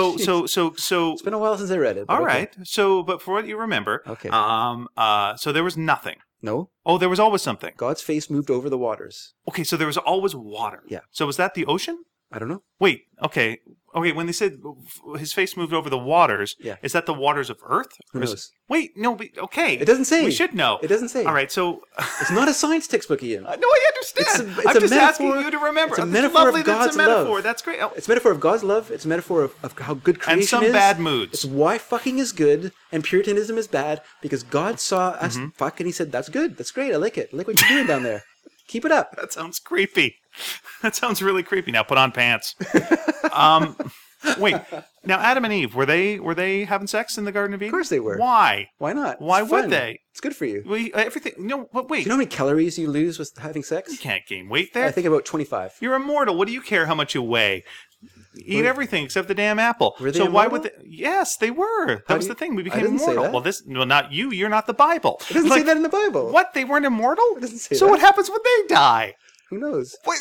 It's been a while since I read it. All right. So, but for what you remember, so there was nothing. No. Oh, there was always something. God's face moved over the waters. Okay, so there was always water. Yeah. So was that the ocean? I don't know. Wait, okay. When they said his face moved over the waters, is that the waters of Earth? Who knows? Wait, no, okay. It doesn't say. We should know. It doesn't say. All right, so... It's not a science textbook, Ian. No, I understand. I'm just asking you to remember. It's a metaphor of God's love. That's great. It's a metaphor of God's love. It's a metaphor of how good creation is. And some bad moods. It's why fucking is good and Puritanism is bad, because God saw us fuck and he said, that's good. That's great. I like it. I like what you're doing down there. Keep it up. That sounds creepy. That sounds really creepy. Now put on pants. Wait. Now Adam and Eve, were they having sex in the Garden of Eden? Of course they were. Why? Why not? Why would they? It's good for you. Everything. No, but wait. Do you know how many calories you lose with having sex? You can't gain weight there. I think about 25. You're immortal. What do you care how much you weigh? Eat everything except the damn apple. Were they immortal? Why would they? Yes, they were. That was the thing. We became immortal. Well, not you. You're not the Bible. It doesn't say that in the Bible. What? They weren't immortal? It doesn't say that. So what happens when they die? Who knows? Wait.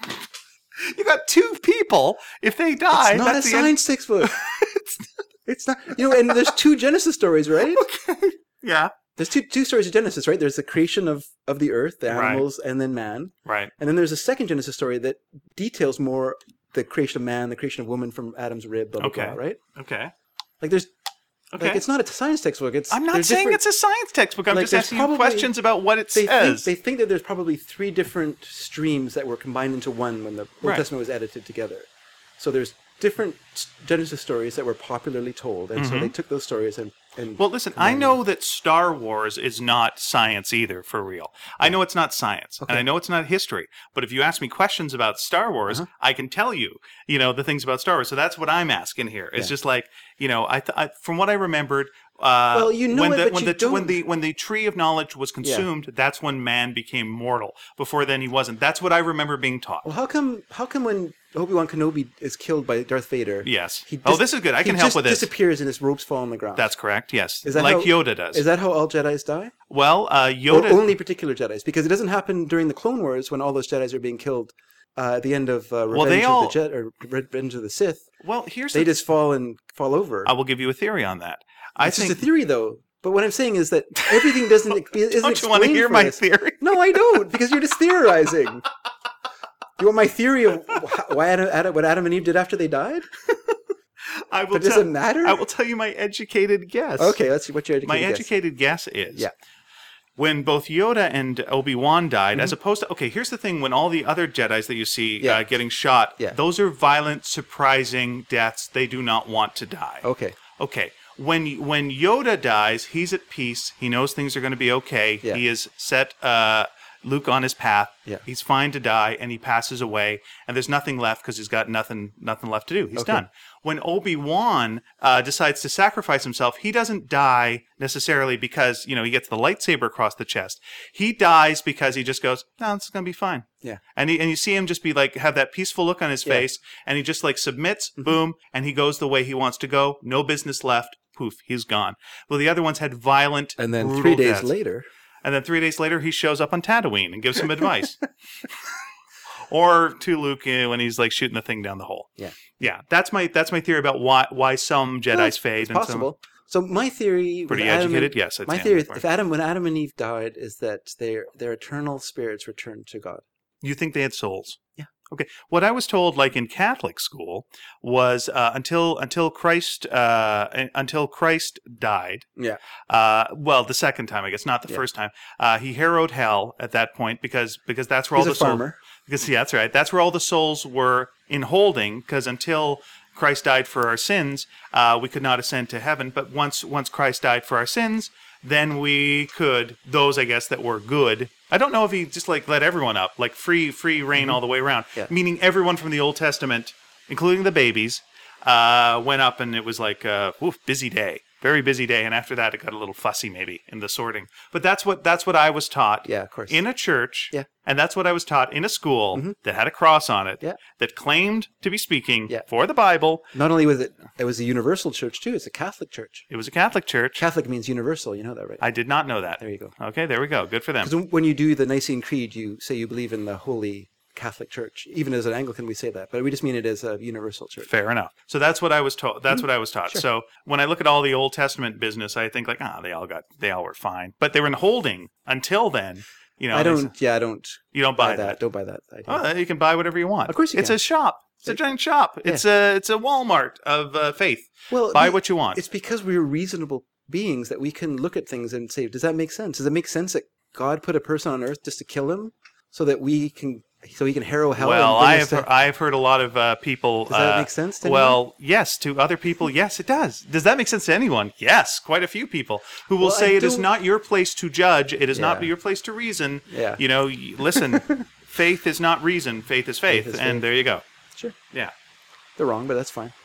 You got two people. If they die, it's not a science textbook. It's not. And there's two Genesis stories, right? Okay. Yeah. There's two stories of Genesis, right? There's the creation of the earth, the animals, and then man. Right. And then there's a second Genesis story that details more the creation of man, the creation of woman from Adam's rib, blah, blah, blah, right? Okay. Like there's... Okay. Like it's not a science textbook. I'm not saying it's a science textbook. I'm just asking you questions about what it says. They think that there's probably 3 different streams that were combined into one when the Old Testament was edited together. So there's different Genesis stories that were popularly told, and so they took those stories and well, listen, I know that Star Wars is not science either, for real. I know it's not science, and I know it's not history. But if you ask me questions about Star Wars, I can tell you, the things about Star Wars. So that's what I'm asking here. It's just like, I from what I remembered, well, when the tree of knowledge was consumed, that's when man became mortal. Before then, he wasn't. That's what I remember being taught. Well, how come when Obi-Wan Kenobi is killed by Darth Vader? Yes. This is good. I can help with this. He disappears and his robes fall on the ground. That's correct. Yes. Is that like Yoda does? Is that how all Jedis die? Well, Yoda. Or only particular Jedis, because it doesn't happen during the Clone Wars when all those Jedis are being killed. At the end of Revenge of the Sith. Well, they just fall over. I will give you a theory on that. It's just a theory, though. But what I'm saying is that everything isn't explained. Don't you want to hear my theory? No, I don't, because you're just theorizing. You want my theory of what Adam and Eve did after they died? But does it matter? I will tell you my educated guess. Okay, let's see what your educated guess. My educated guess is when both Yoda and Obi-Wan died, as opposed to... Okay, here's the thing. When all the other Jedis that you see getting shot, those are violent, surprising deaths. They do not want to die. Okay. When Yoda dies, he's at peace. He knows things are going to be okay. Yeah. He has set Luke on his path. Yeah. He's fine to die, and he passes away. And there's nothing left because he's got nothing left to do. He's done. When Obi-Wan decides to sacrifice himself, he doesn't die necessarily because he gets the lightsaber across the chest. He dies because he just goes, "No, it's going to be fine." Yeah. And you see him just be like have that peaceful look on his face, and he just like submits, boom, and he goes the way he wants to go. No business left. Poof, he's gone. Well, the other ones had violent, and then 3 days later. And then 3 days later, he shows up on Tatooine and gives some advice. Or to Luke when he's like shooting the thing down the hole. Yeah. Yeah, that's my theory about why some Jedis fade. It's possible. So my theory, pretty educated, yes. My theory, when Adam and Eve died, is that their eternal spirits returned to God. You think they had souls? Yeah. Okay. What I was told, like in Catholic school, was until Christ died. Yeah. Well, the second time, I guess, not the first time. He harrowed hell at that point because that's where all the farmer. Because that's right. That's where all the souls were in holding. Because until Christ died for our sins, we could not ascend to heaven. But once Christ died for our sins, then we could, those, I guess, that were good. I don't know if he just let everyone up, free reign all the way around. Yeah. Meaning everyone from the Old Testament, including the babies, went up, and it was busy day. Very busy day, and after that, it got a little fussy, maybe, in the sorting. But that's what I was taught. Yeah, of course. In a church. Yeah. And that's what I was taught in a school that had a cross on it. Yeah. That claimed to be speaking for the Bible. Not only was it was a universal church too. It's a Catholic church. It was a Catholic church. Catholic means universal. You know that, right? I did not know that. There you go. Okay, there we go. Good for them. Because when you do the Nicene Creed, you say you believe in the Holy Catholic Church. Even as an Anglican, we say that, but we just mean it as a universal church. Fair enough. So that's what I was told. That's what I was taught. Sure. So when I look at all the Old Testament business, I think they all were fine, but they were in holding until then. I don't. You don't buy that. Don't buy that idea. Oh, you can buy whatever you want. Of course you can. It's a shop. It's a giant shop. Yeah. It's a Walmart of faith. Well, buy what you want. It's because we're reasonable beings that we can look at things and say, does that make sense? Does it make sense that God put a person on earth just to kill him so that he can harrow hell? Well, I've heard a lot of people. Does that make sense to anyone? Well, yes, to other people, yes, it does. Does that make sense to anyone? Yes, quite a few people who will say it is not your place to judge. It is not your place to reason. Yeah. Listen, faith is not reason. Faith is faith. And there you go. Sure. Yeah. They're wrong, but that's fine.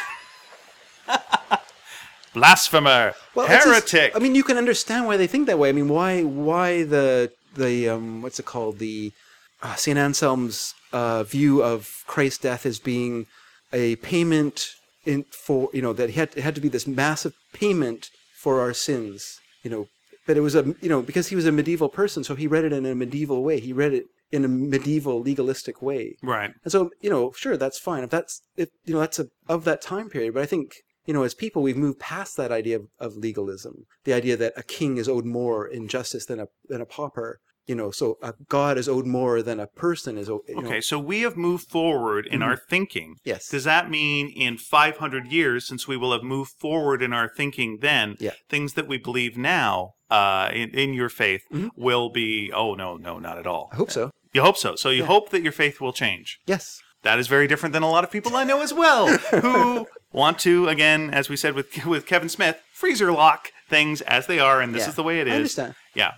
Blasphemer. Well, heretic. You can understand why they think that way. Why the what's it called? The St. Anselm's view of Christ's death as being a payment that it had to be this massive payment for our sins, but it was because he was a medieval person, so he read it in a medieval way. He read it in a medieval legalistic way. Right. And so, sure, that's fine. If that's of that time period, but I think, as people, we've moved past that idea of legalism, the idea that a king is owed more in justice than a pauper. So a God is owed more than a person is owed. Okay, so we have moved forward in our thinking. Yes. Does that mean in 500 years, since we will have moved forward in our thinking then, things that we believe now in your faith will be, oh, no, not at all? I hope so. You hope so. So you hope that your faith will change. Yes. That is very different than a lot of people I know as well, who want to, again, as we said with Kevin Smith, freezer lock things as they are, and this is the way it is. I understand. Yeah.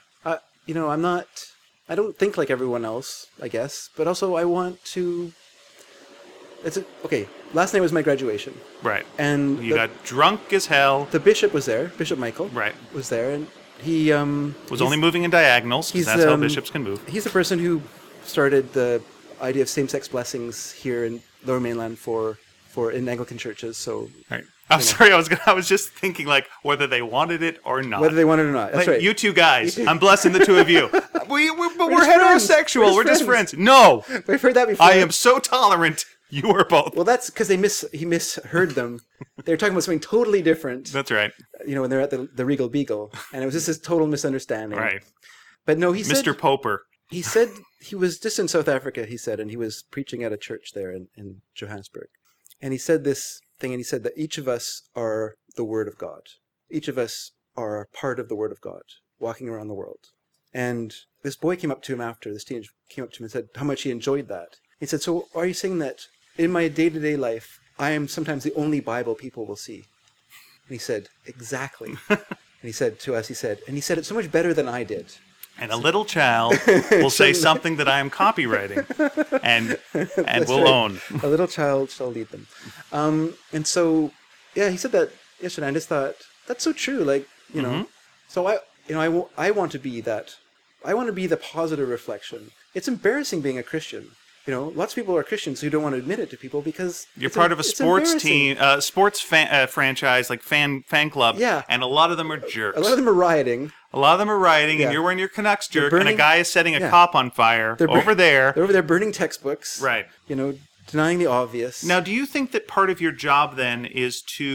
I don't think like everyone else, I guess, but also I want to, last night was my graduation. Right. And you got drunk as hell. The bishop was there, Bishop Michael. Right. Was there, and he was only moving in diagonals, because that's how bishops can move. He's the person who started the idea of same-sex blessings here in Lower Mainland for in Anglican churches, so... Right. I'm sorry, I was just thinking whether they wanted it or not. Whether they wanted it or not. That's right. You two guys, I'm blessing the two of you. But we're heterosexual. We're just friends. No. We've heard that before. I am so tolerant. You are both. Well, that's because he misheard them. They were talking about something totally different. That's right. When they're at the Regal Beagle, and it was just this total misunderstanding. Right. But no, he said... Mr. Poper. He said he was just in South Africa, he said, and he was preaching at a church there in Johannesburg. And he said this thing, and he said that each of us are the Word of God. Each of us are part of the Word of God, walking around the world. And this boy came up to him after, this teenager came up to him and said how much he enjoyed that. He said, so are you saying that in my day-to-day life, I am sometimes the only Bible people will see? And he said, exactly. And he said to us, and he said it so much better than I did. And a little child will say something that I am copywriting and will own. A little child shall lead them. And so, he said that yesterday. I just thought, that's so true. So I want to be that. I want to be the positive reflection. It's embarrassing being a Christian. Lots of people are Christians who don't want to admit it to people because you're part of a sports team, sports franchise, like fan club. Yeah. And a lot of them are jerks. A lot of them are rioting. And you're wearing your Canucks jerk, and a guy is setting a cop on fire over there. They're over there burning textbooks. Right. Denying the obvious. Now, do you think that part of your job then is to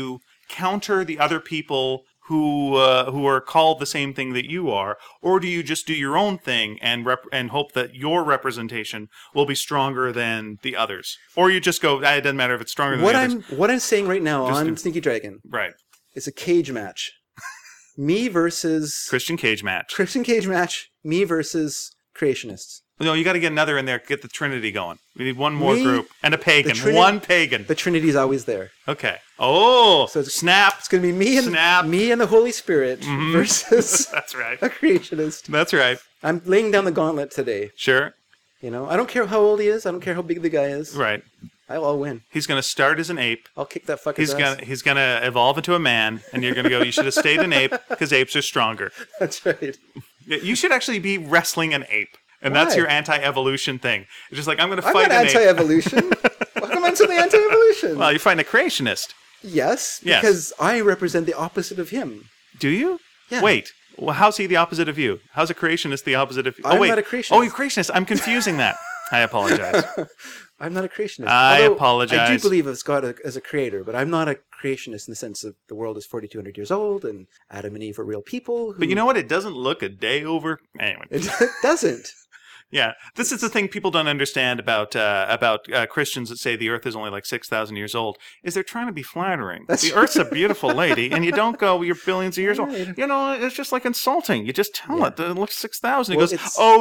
counter the other people who are called the same thing that you are, or do you just do your own thing and hope that your representation will be stronger than the others, or you just go, it doesn't matter if it's stronger than the others. What I'm saying right now on Sneaky Dragon, right? It's a cage match. Me versus Christian cage match. Christian cage match. Me versus creationists. No, you got to get another in there. Get the Trinity going. We need one more group and a pagan. One pagan. The Trinity's always there. Okay. Oh, so snap! It's going to be me and the Holy Spirit versus that's right. a creationist. That's right. I'm laying down the gauntlet today. Sure. You know, I don't care how old he is. I don't care how big the guy is. Right. I'll win. He's going to start as an ape. I'll kick that fucker's ass. He's going to evolve into a man, and you're going to go, you should have stayed an ape because apes are stronger. That's right. You should actually be wrestling an ape. And that's your anti-evolution thing. It's just like, I'm going to fight an ape. I'm not anti-evolution. Why come into the anti-evolution? Well, you're fighting a creationist. Yes, because I represent the opposite of him. Do you? Yeah. Wait. Well, how's he the opposite of you? How's a creationist the opposite of you? I'm not a creationist. Oh, you're creationist. I'm confusing that. I apologize. I'm not a creationist. I apologize. I do believe of God as a creator, but I'm not a creationist in the sense of the world is 4,200 years old and Adam and Eve are real people. But you know what? It doesn't look a day over. Anyway. It doesn't. Yeah, this is the thing people don't understand about Christians that say the Earth is only like 6,000 years old, is they're trying to be flattering. The Earth's a beautiful lady, and you don't go, you're billions of years old. You know, it's just like insulting. You just tell it that it looks 6,000. It goes,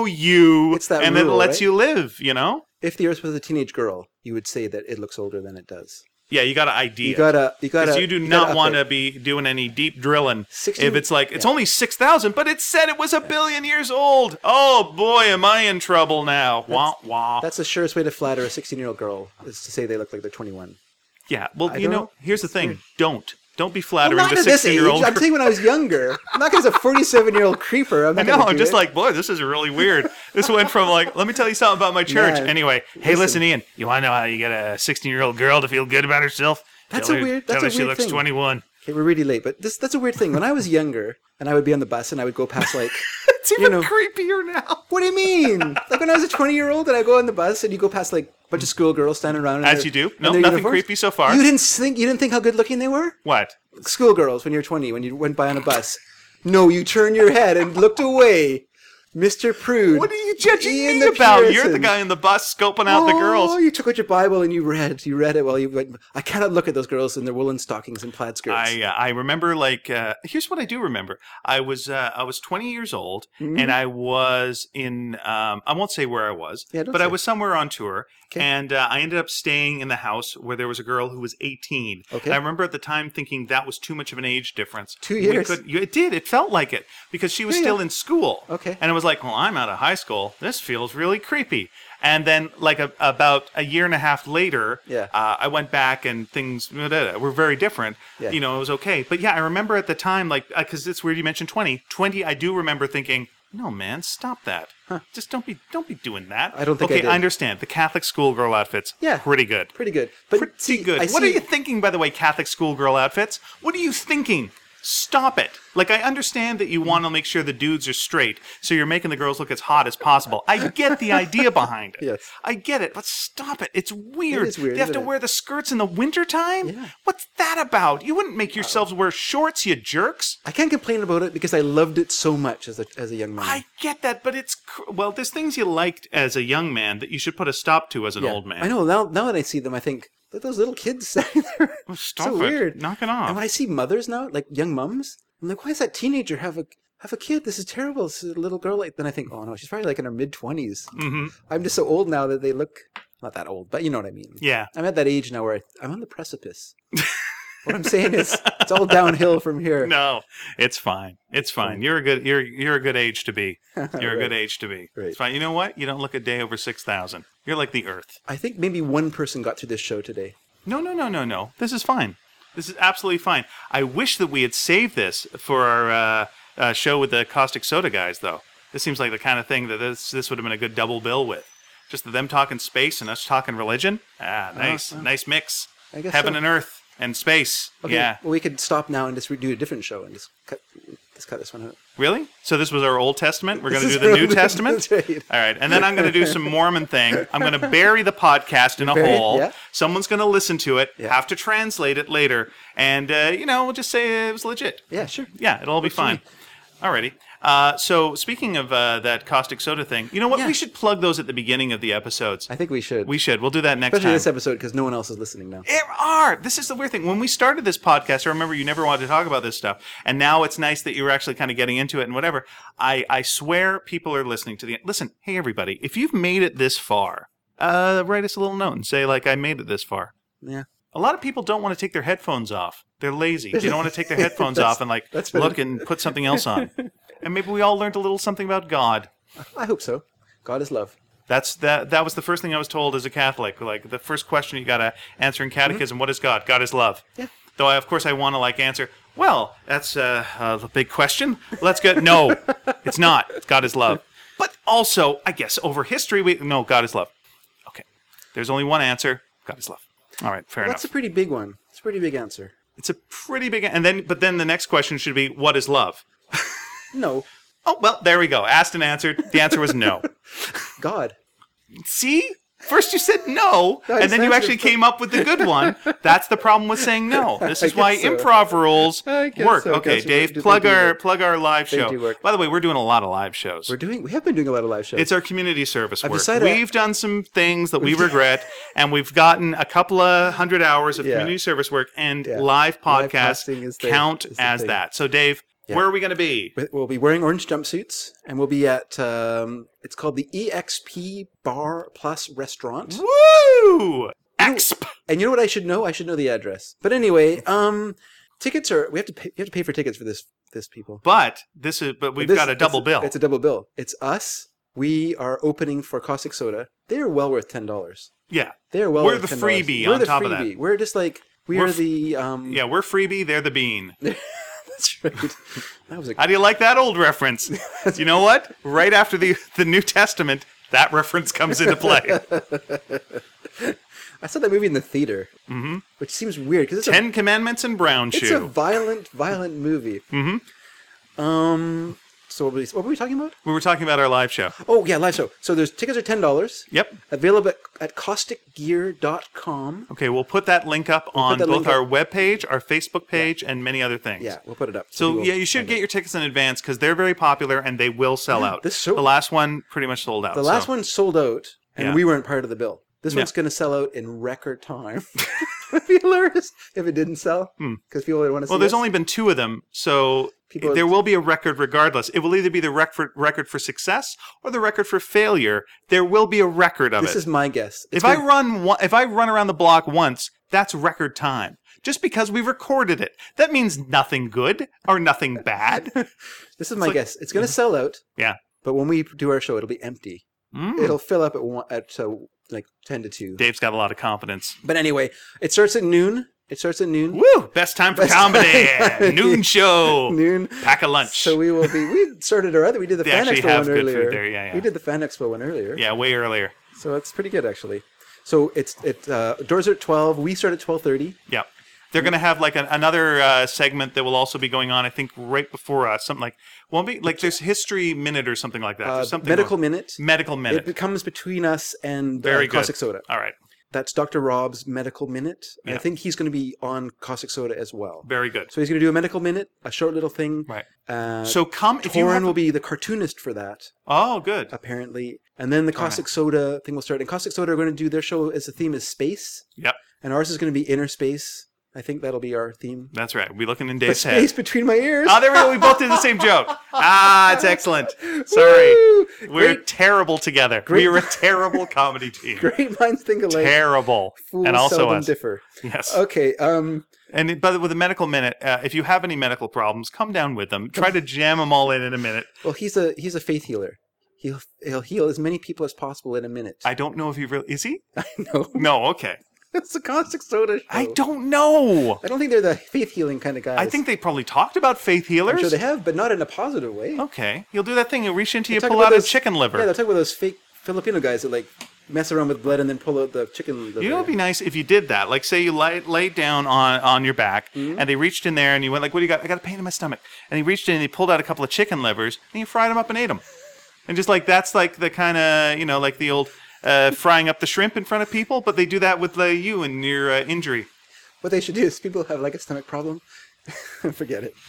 it's that and rule, then it lets you live, you know? If the Earth was a teenage girl, you would say that it looks older than it does. Yeah, you got to ID it. You gotta. Because you do not want to be doing any deep drilling. If it's like, it's only 6,000, but it said it was a billion years old. Oh boy, am I in trouble now. Wah, wah. That's the surest way to flatter a 16-year-old girl, is to say they look like they're 21. Yeah, well, here's the thing. Don't be flattering to 16-year-old. I'm saying when I was younger. I'm not because a 47-year-old creeper. I'm just like, boy, this is really weird. This went from like, let me tell you something about my church. Yeah, anyway, hey, listen, Ian, you want to know how you get a 16-year-old girl to feel good about herself? That's a weird thing. She looks 21. Okay, we're really late, but that's a weird thing. When I was younger, and I would be on the bus, and I would go past like... It's even creepier now. What do you mean? Like when I was a 20-year-old, and I go on the bus, and you go past like a bunch of schoolgirls standing around. As you do. No, nothing creepy so far. You didn't think how good looking they were? What? Schoolgirls when you were 20, when you went by on a bus. No, you turned your head and looked away. Mr. Prude. What are you judging me about? Puritan. You're the guy in the bus scoping out the girls. Oh, you took out your Bible and you read it while you went. I cannot look at those girls in their woolen stockings and plaid skirts. I remember here's what I do remember. I was 20 years old and I was in I won't say where I was, but I was somewhere on tour. Okay. And I ended up staying in the house where there was a girl who was 18. Okay. And I remember at the time thinking that was too much of an age difference. 2 years. It did. It felt like it because she was still in school. Okay. And it was like, well, I'm out of high school. This feels really creepy. And then like about a year and a half later, I went back and things were very different. Yeah. You know, it was okay. But yeah, I remember at the time, like, because it's weird you mentioned 20. 20, I do remember thinking, no, man, stop that. Huh. Just don't be doing that. I don't think I did. I understand. The Catholic schoolgirl outfits, pretty good. Pretty good. But pretty good. What are you thinking, by the way, Catholic schoolgirl outfits? What are you thinking? Stop it. Like, I understand that you want to make sure the dudes are straight, so you're making the girls look as hot as possible. I get the idea behind it. Yes. I get it, but stop it. It's weird. It is weird. They have to wear the skirts in the wintertime? Yeah. What's that about? You wouldn't make yourselves wear shorts, you jerks. I can't complain about it because I loved it so much as a young man. I get that, but there's things you liked as a young man that you should put a stop to as an old man. I know. Now that I see them, I think, look at those little kids standing there. Oh, stop it. Weird. Knock it off. And when I see mothers now, like young mums, I'm like, why does that teenager have a kid? This is terrible. This is a little girl. Then I think, oh no, she's probably like in her mid-20s. Mm-hmm. I'm just so old now that they look, not that old, but you know what I mean. Yeah. I'm at that age now where I'm on the precipice. What I'm saying is, it's all downhill from here. No, it's fine. It's fine. You're a good age to be. You're a good age to be. Right. It's fine. You know what? You don't look a day over 6,000. You're like the Earth. I think maybe one person got through this show today. No. This is fine. This is absolutely fine. I wish that we had saved this for our show with the Caustic Soda guys, though. This seems like the kind of thing that this would have been a good double bill with. Just them talking space and us talking religion. Nice. Nice mix. I guess Heaven so. and earth and space. Okay, yeah. Well, we could stop now and just do a different show and just Let's cut this one out. Really? So this was our Old Testament? We're going to do the New Testament? That's right. All right. And then I'm going to do some Mormon thing. I'm going to bury the podcast in a hole. Yeah. Someone's going to listen to it, have to translate it later. And, we'll just say it was legit. Yeah, sure. Yeah, it'll all be fine. All righty. So speaking of that caustic soda thing, you know what? Yeah. We should plug those at the beginning of the episodes. I think we should. We should. We'll do that next time. Especially this episode because no one else is listening now. This is the weird thing. When we started this podcast, I remember you never wanted to talk about this stuff. And now it's nice that you're actually kind of getting into it and whatever. I swear people are listening to the... Listen, hey, everybody. If you've made it this far, write us a little note and say, I made it this far. Yeah. A lot of people don't want to take their headphones off. They're lazy. They don't want to take their headphones off and look and put something else on. And maybe we all learned a little something about God. I hope so. God is love. That was the first thing I was told as a Catholic. The first question you got to answer in catechism, what is God? God is love. Yeah. Though, of course, I want to answer, well, that's a big question. Let's get, no, it's not. God is love. But also, I guess, over history, no, God is love. Okay. There's only one answer. God is love. All right, fair enough. That's a pretty big one. It's a pretty big answer. It's a pretty big, but then the next question should be, what is love? No. Oh, well, there we go. Asked and answered. The answer was no. God. See? First you said no, and then you actually came up with the good one. That's the problem with saying no. This is why improv rules work. So. Okay, Dave, plug our live show. By the way, we're doing a lot of live shows. We have been doing a lot of live shows. It's our community service work. We've done some things that we regret, and we've gotten a couple of 100 hours of community service work, and live podcasts count as that. So, Dave, where are we going to be? We'll be wearing orange jumpsuits, and we'll be at, it's called the EXP Bar Plus Restaurant. Woo! Exp! And you know what I should know? I should know the address. But anyway, tickets are, you have to pay for tickets for this people. But we've got a double bill. It's a double bill. It's us. We are opening for Caustic Soda. They're well worth $10. Yeah. They're well worth $10. We're the freebie on top of that. We're just we're the... Yeah, we're freebie, they're the bean. That's right. How do you like that old reference? You know what? Right after the New Testament, that reference comes into play. I saw that movie in the theater, which seems weird because it's Ten Commandments and Brown Shoe. It's a violent movie. So what were we talking about? We were talking about our live show. Oh yeah, live show. So there's tickets are $10. Yep. Available at causticgear.com. Okay, we'll put that link up on both our webpage, our Facebook page, and many other things. Yeah, we'll put it up. So you should get your tickets in advance because they're very popular and they will sell out. The last one pretty much sold out. The last one sold out, and we weren't part of the bill. This one's going to sell out in record time. It'd be hilarious if it didn't sell because people would want to see there's only been 2 of them, so there will be a record regardless. It will either be the record for success or the record for failure. There will be a record of it. This is my guess. If I run around the block once, that's record time. Just because we recorded it. That means nothing good or nothing bad. This is my guess. It's going to sell out. Yeah. But when we do our show, it'll be empty. It'll fill up at 10 to 2. Dave's got a lot of confidence. But anyway, it starts at noon. Woo! Best time for comedy. Noon show. Noon. Pack a lunch. So we started our other. We did the Fan Expo one earlier. Food there. Yeah. We did the Fan Expo one earlier. Yeah, way earlier. So it's pretty good actually. So doors are at 12. We start at 12:30. Yeah. They're going to have another segment that will also be going on, I think, right before us. Something there's History Minute or something like that. There's something Medical Minute. Medical Minute. It comes between us and Caustic Soda. All right. That's Dr. Rob's Medical Minute. And I think he's going to be on Caustic Soda as well. Very good. So he's going to do a Medical Minute, a short little thing. Right. So come if Torrin will be the cartoonist for that. Oh, good. Apparently. And then the Caustic Soda thing will start. And Caustic Soda are going to do their show as the theme is space. Yep. And ours is going to be inner space. I think that'll be our theme. That's right. We'll be looking in Dave's head. Space between my ears. Oh, there we go. We both did the same joke. It's excellent. Sorry. We're terrible together. We are a terrible comedy team. Great minds think alike. Terrible. Fools and also seldom us. differ. Yes. Okay. And with the Medical Minute, if you have any medical problems, come down with them. Try to jam them all in a minute. Well, he's a faith healer. He'll heal as many people as possible in a minute. I don't know if he really... Is he? I know. No, okay. It's the Caustic Soda show. I don't know. I don't think they're the faith healing kind of guys. I think they probably talked about faith healers. I'm sure they have, but not in a positive way. Okay. You'll do that thing. You'll reach into you, pull out a chicken liver. Yeah, they'll talk about those fake Filipino guys that mess around with blood and then pull out the chicken liver. You know, it'd be nice if you did that. Like, say you laid down on your back, and they reached in there, and you went like, "What do you got?" "I got a pain in my stomach." And he reached in and he pulled out a couple of chicken livers, and you fried them up and ate them. And just like that's like the kind of like the old frying up the shrimp in front of people, but they do that with you and your injury. What they should do is people have like a stomach problem. Forget it.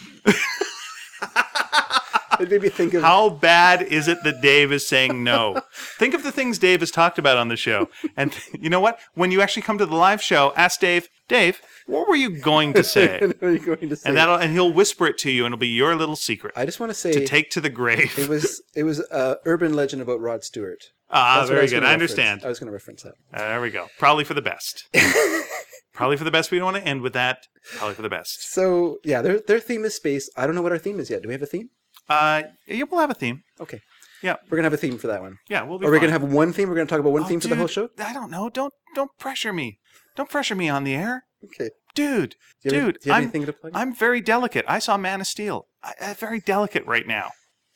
It made me think of how bad is it that Dave is saying no? Think of the things Dave has talked about on the show. And you know what? When you actually come to the live show, ask Dave, what were you going to say? What are you going to say? And he'll whisper it to you, and it'll be your little secret. I just want to say to take to the grave. It was an urban legend about Rod Stewart. Very good. I understand. I was going to reference that. There we go. Probably for the best. Probably for the best. We don't want to end with that. Probably for the best. So yeah, their theme is space. I don't know what our theme is yet. Do we have a theme? Yeah, we'll have a theme. Okay. Yeah, we're gonna have a theme for that one. Yeah, we'll be. Are we gonna have one theme? We're gonna talk about one theme for the whole show. I don't know. Don't pressure me. Don't pressure me on the air. Okay. Dude. Do you have anything to plug? I'm very delicate. I saw Man of Steel. I'm very delicate right now.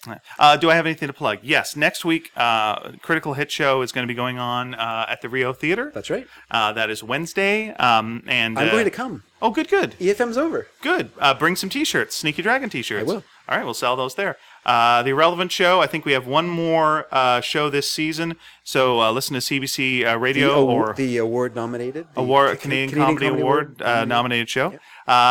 Do I have anything to plug? Yes. Next week, Critical Hit Show is going to be going on at the Rio Theater. That's right. That is Wednesday. And I'm going to come. Oh, good. EFM's over. Good. Bring some T-shirts, Sneaky Dragon T-shirts. I will. All right, we'll sell those there. The Irrelevant Show, I think we have one more show this season. So listen to CBC Radio the award-nominated. Canadian Comedy Award nominated show. Yep.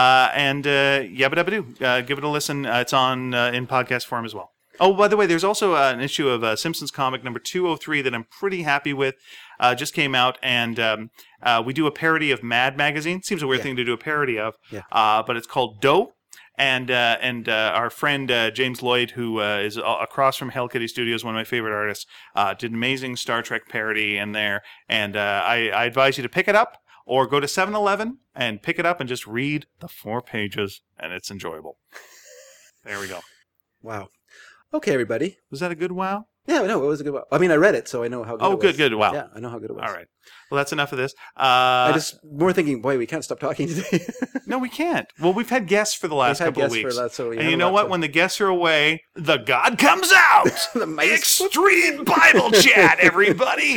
And Yabba Dabba Doo. Give it a listen. It's on in podcast form as well. Oh, by the way, there's also an issue of Simpsons comic number 203 that I'm pretty happy with. Just came out, and we do a parody of Mad Magazine. Seems a weird thing to do a parody of, but it's called Doe. And our friend James Lloyd, who is across from Hell Kitty Studios, one of my favorite artists, did an amazing Star Trek parody in there. And I advise you to pick it up or go to 7-Eleven and pick it up and just read the 4 pages, and it's enjoyable. There we go. Wow. Okay, everybody. Was that a good wow? Yeah, no, it was a good wow. I mean, I read it, so I know how good it was. Good. Wow. Yeah, I know how good it was. All right. Well, that's enough of this. I just more thinking, boy, we can't stop talking today. No, we can't. Well, we've had guests for the last couple of weeks. And you know what? When the guests are away, the God comes out. The Extreme Bible Chat, everybody.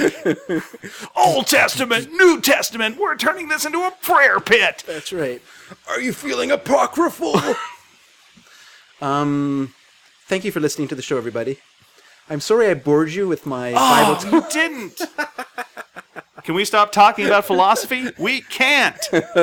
Old Testament, New Testament. We're turning this into a prayer pit. That's right. Are you feeling apocryphal? Thank you for listening to the show, everybody. I'm sorry I bored you with my Bible. You didn't. Can we stop talking about philosophy? We can't.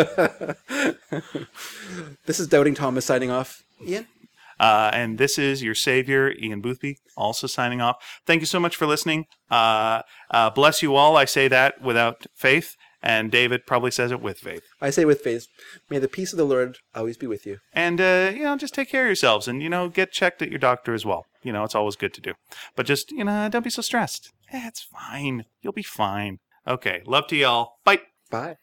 This is Doubting Thomas signing off. Ian? And this is your savior, Ian Boothby, also signing off. Thank you so much for listening. Bless you all. I say that without faith. And David probably says it with faith. I say with faith. May the peace of the Lord always be with you. And, just take care of yourselves. And, get checked at your doctor as well. It's always good to do. But just, don't be so stressed. It's fine. You'll be fine. Okay. Love to y'all. Bye. Bye.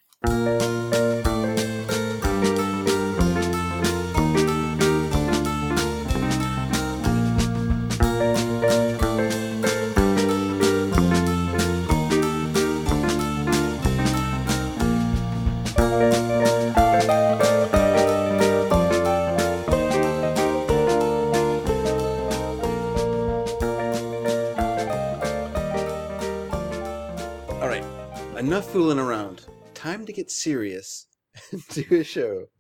Enough fooling around. Time to get serious and do a show.